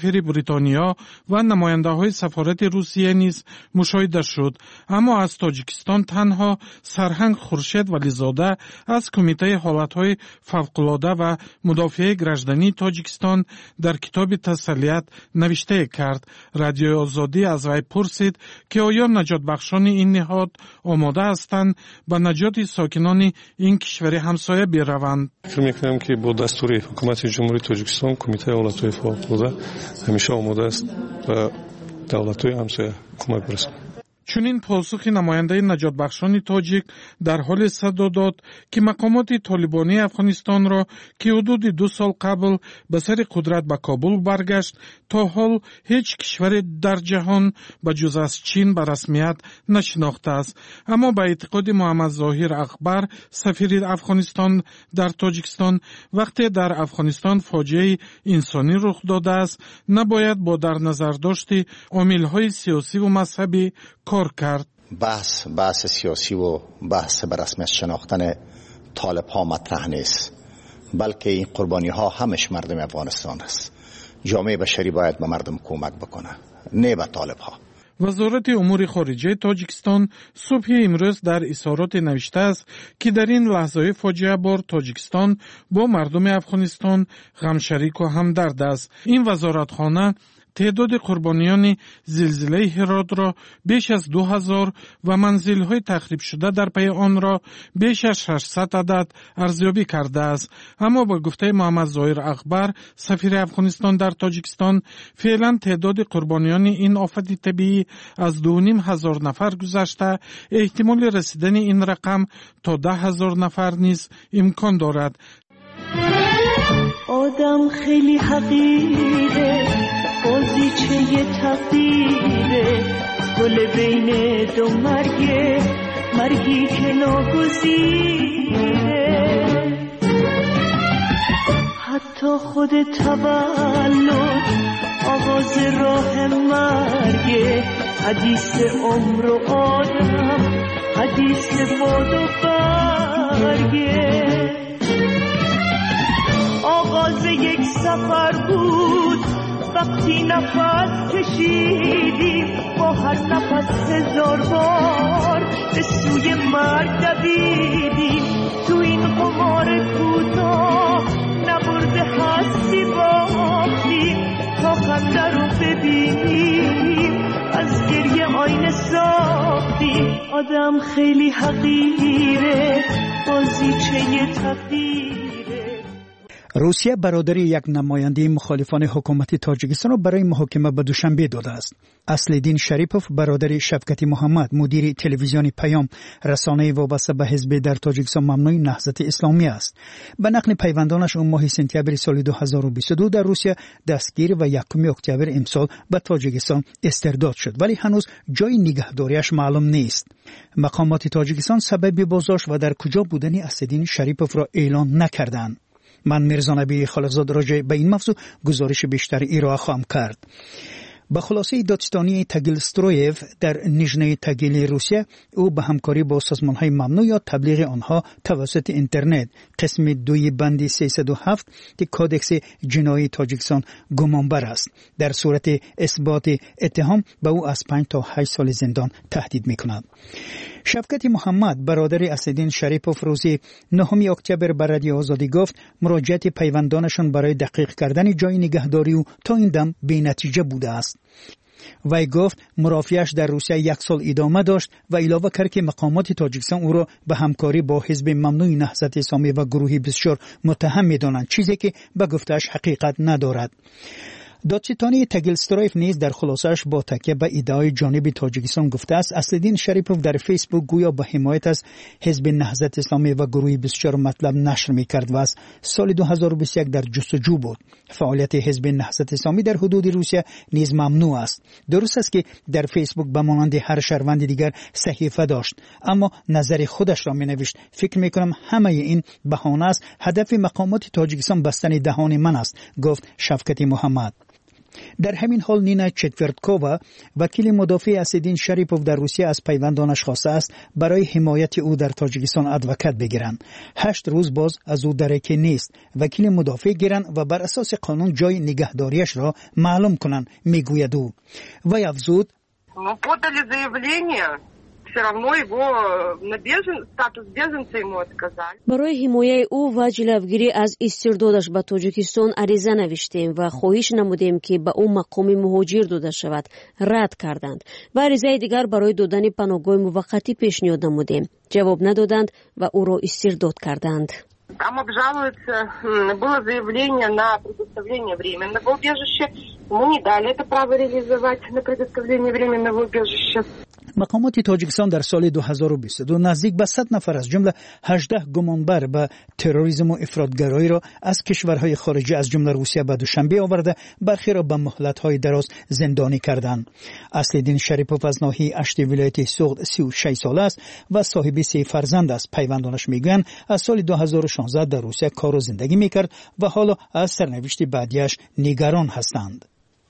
سفیر بریتانیا و نماینده‌های سفارت روسیه نیز مشاهده شد. اما از تاجیکستان تنها سرهنگ خورشید ولیزاده از کمیته حالت‌های فوق‌العاده و مدافع گراجدانی تاجیکستان در کتاب تسلیت نوشته کرد. رادیوی آزادی از وی پرسید که آیا نجات بخشان این نهاد آماده هستند به نجات ساکنان این کشور همسایه بروند. فکر می‌کنم که با دستور حکومت جمهوری تاجیکستان کمیته حالت‌های فوق‌العاده همیشه آماده است و دولت‌های همسایه کمک برساند. چنین پاسخی نماینده نجات بخشان تاجیک در حال صدا داد که مقامات طالبانی افغانستان را که حدود 2 سال قبل به سر قدرت به کابل برگشت تا حال هیچ کشور در جهان به جز از چین به رسمیت نشناخته است. اما به اعتقاد محمد ظاهر اکبر سفیر افغانستان در تاجیکستان وقتی در افغانستان فاجعه انسانی رخ داده است نباید با در نظر داشت عامل‌های سیاسی و مذهبی کار کرد. بحث سیاسی و بحث به رسمیت شناختن طالب ها مطرح نیست، بلکه این قربانی ها همش مردم افغانستان است. جامعه بشری باید به مردم کمک بکنه، نه به طالب ها. وزارت امور خارجه تاجیکستان صبح امروز در اظهارات نوشته است که در این لحظه فاجعه بار تاجیکستان با مردم افغانستان غمشریک و همدرد است. این وزارتخانه تعداد قربانیان زلزله هرات را بیش از 2000 و منزل‌های تخریب شده در پی آن را بیش از 600 عدد ارزیابی کرده است. اما با گفته محمد ظاهر اکبر سفیر افغانستان در تاجیکستان فعلا تعداد قربانیان این آفت طبیعی از 2500 نفر گذشته، احتمال رسیدن این رقم تا 10,000 نفر نیز امکان دارد. آدم خیلی حقیره، بازیچه تقدیره، گل بین دو مرگی که ناگزیره. حتی خود تولد آغاز راه مرگه، حدیث عمر و آدم، حدیث باد و برگه. آغاز یک سفر بود وقتی نفس کشیدیم، با هر نفس 1000 بار به سوی مرگ دویدیم. تو این قمار کوتاه نبرده هستی باختیم، تا خنده رو ببینیم از گریه آینه ساختیم. آدم خیلی حقیره، بازیچه تقدیر. روسیه برادری یک نماینده مخالفان حکومت تاجیکستان را برای محاکمه به دوشنبه داده است. اصلدین شریپوف برادر شفقت محمد مدیر تلویزیون پیام رسانه وابسته به حزب در تاجیکستان ممنوع نهضت اسلامی است. به نقل پیوندانش اون ماه سپتامبر سال 2022 در روسیه دستگیر و 1 اکتبر امسال به تاجیکستان استرداد شد، ولی هنوز جای نگهداریش معلوم نیست. مقامات تاجیکستان سبب بازداشت و در کجا بودن اصلدین شریپوف را اعلام نکردند. من میرزا نبی خالقزاد راجع به این موضوع گزارش بیشتر ارائه خواهم کرد. به خلاصه دادستانی تاگیلسترویف در نیژنی تاگیل روسیه او به همکاری با سازمان‌های ممنوع یا تبلیغ آنها توسط اینترنت قسم 2 بند 307 کودکس جنایی تاجیکستان گمانبر است. در صورت اثبات اتهام به او از 5 تا 8 سال زندان تهدید می‌کند. شفقت محمد برادر اصلدین شریپوف روز 9 اکتبر به رادیو آزادی گفت مراجعت پیوندانشان برای دقیق کردن جای نگهداری او تا این دم بی‌نتیجه بوده است. وی گفت مرافعه‌اش در روسیه 1 سال ادامه داشت و علاوه کرد که مقامات تاجیکستان او را به همکاری با حزب ممنوع نهضت اسلامی و گروهی بسیار متهم می‌دانند، چیزی که به گفته‌اش حقیقت ندارد. دادستانی تاگیلسترویف نیز در خلاصه‌اش با تکیه به ادعای جانب تاجیکستان گفته است اصلدین شریپوف در فیسبوک گویا به حمایت از حزب نهضت اسلامی و گروهی بسیار مطلب نشر می‌کرد و از سال 2021 در جستجو بود. فعالیت حزب نهضت اسلامی در حدود روسیه نیز ممنوع است. درست است که در فیسبوک به مانند هر شهروند دیگر صحیفه داشت، اما نظر خودش را می‌نوشت. فکر می‌کنم همه این بهانه است. هدف مقامات تاجیکستان بستن دهان من است، گفت شفقت محمد. در همین حال نینا چتورتکووا وکیل مدافع اسدین شریپوف در روسیه از پیوندانش خواسته است برای حمایت او در تاجیکستان ادوکات بگیرند. 8 روز باز از او درکی نیست. وکیل مدافع گیرند و بر اساس قانون جای نگهداریش را معلوم کنند، میگوید او. وی افزود подали заявление, все равно его на статус беженца ему отказали. برای حمایت او و جلوگیری از استردادش به تاجیکستان عریضه نوشتیم و خواهش نمودیم که به او مقام مهاجر داده شود. رد کردند. و عریضه دیگر برای دادن پناهگاه موقتی پیشنهاد نمودیم. جواب ندادند و او را استرداد کردند. Там обжалуется, было заявление на предоставление временного убежища. Ему не дали это право реализовать на предоставление временного убежища. مقامات تاجیکستان در سال 2022 نزدیک به 100 نفر از جمله 18 گمانبر به تروریسم و افراطگرایی را از کشورهای خارجی از جمله روسیه به دوشنبه آورده، برخی را به مهلت‌های دراز زندانی کردند. اسدالدین شریپوف از ناحیه اشت ولایت سوغد 36 ساله است و صاحب 3 فرزند است. پیوندانش میگویند از سال 2016 در روسیه کار و زندگی میکرد و حالا از سرنوشت بعدیش نگران هستند.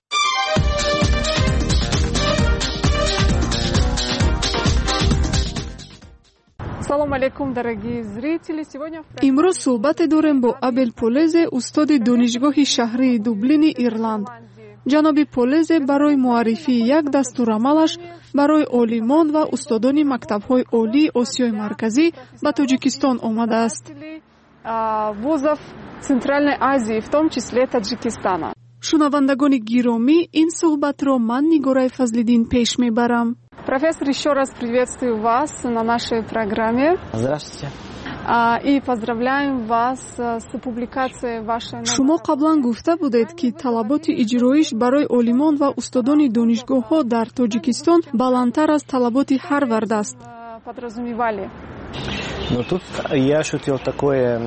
имрӯз суҳбате дорем бо Абел Полезе, устоди донишгоҳи шаҳри Дублини Ирланд. ҷаноби Полезе барои муаррифии як дастурамалаш барои олимон ва устодони мактабҳои олии Осиёи Марказӣ ба Тоҷикистон омадааст. вузов Центральной Азии, в том числе Таджикистана. шунавандагони гиромӣ, ин суҳбатро ман Нигораи Фазлиддин пеш мебарам. Профессор, еще раз приветствую вас на нашей программе. Здравствуйте. И поздравляем вас с публикацией вашей... шумо қаблан гуфта будед ки талаботи иҷроиш барои олимон ва устодони донишгоҳҳо дар Тоҷикистон баландтар аз талаботи Харвард аст. Подразумевали. Но тут я ощутил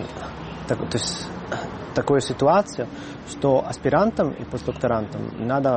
такую ситуацию, что аспирантам и постдокторантам надо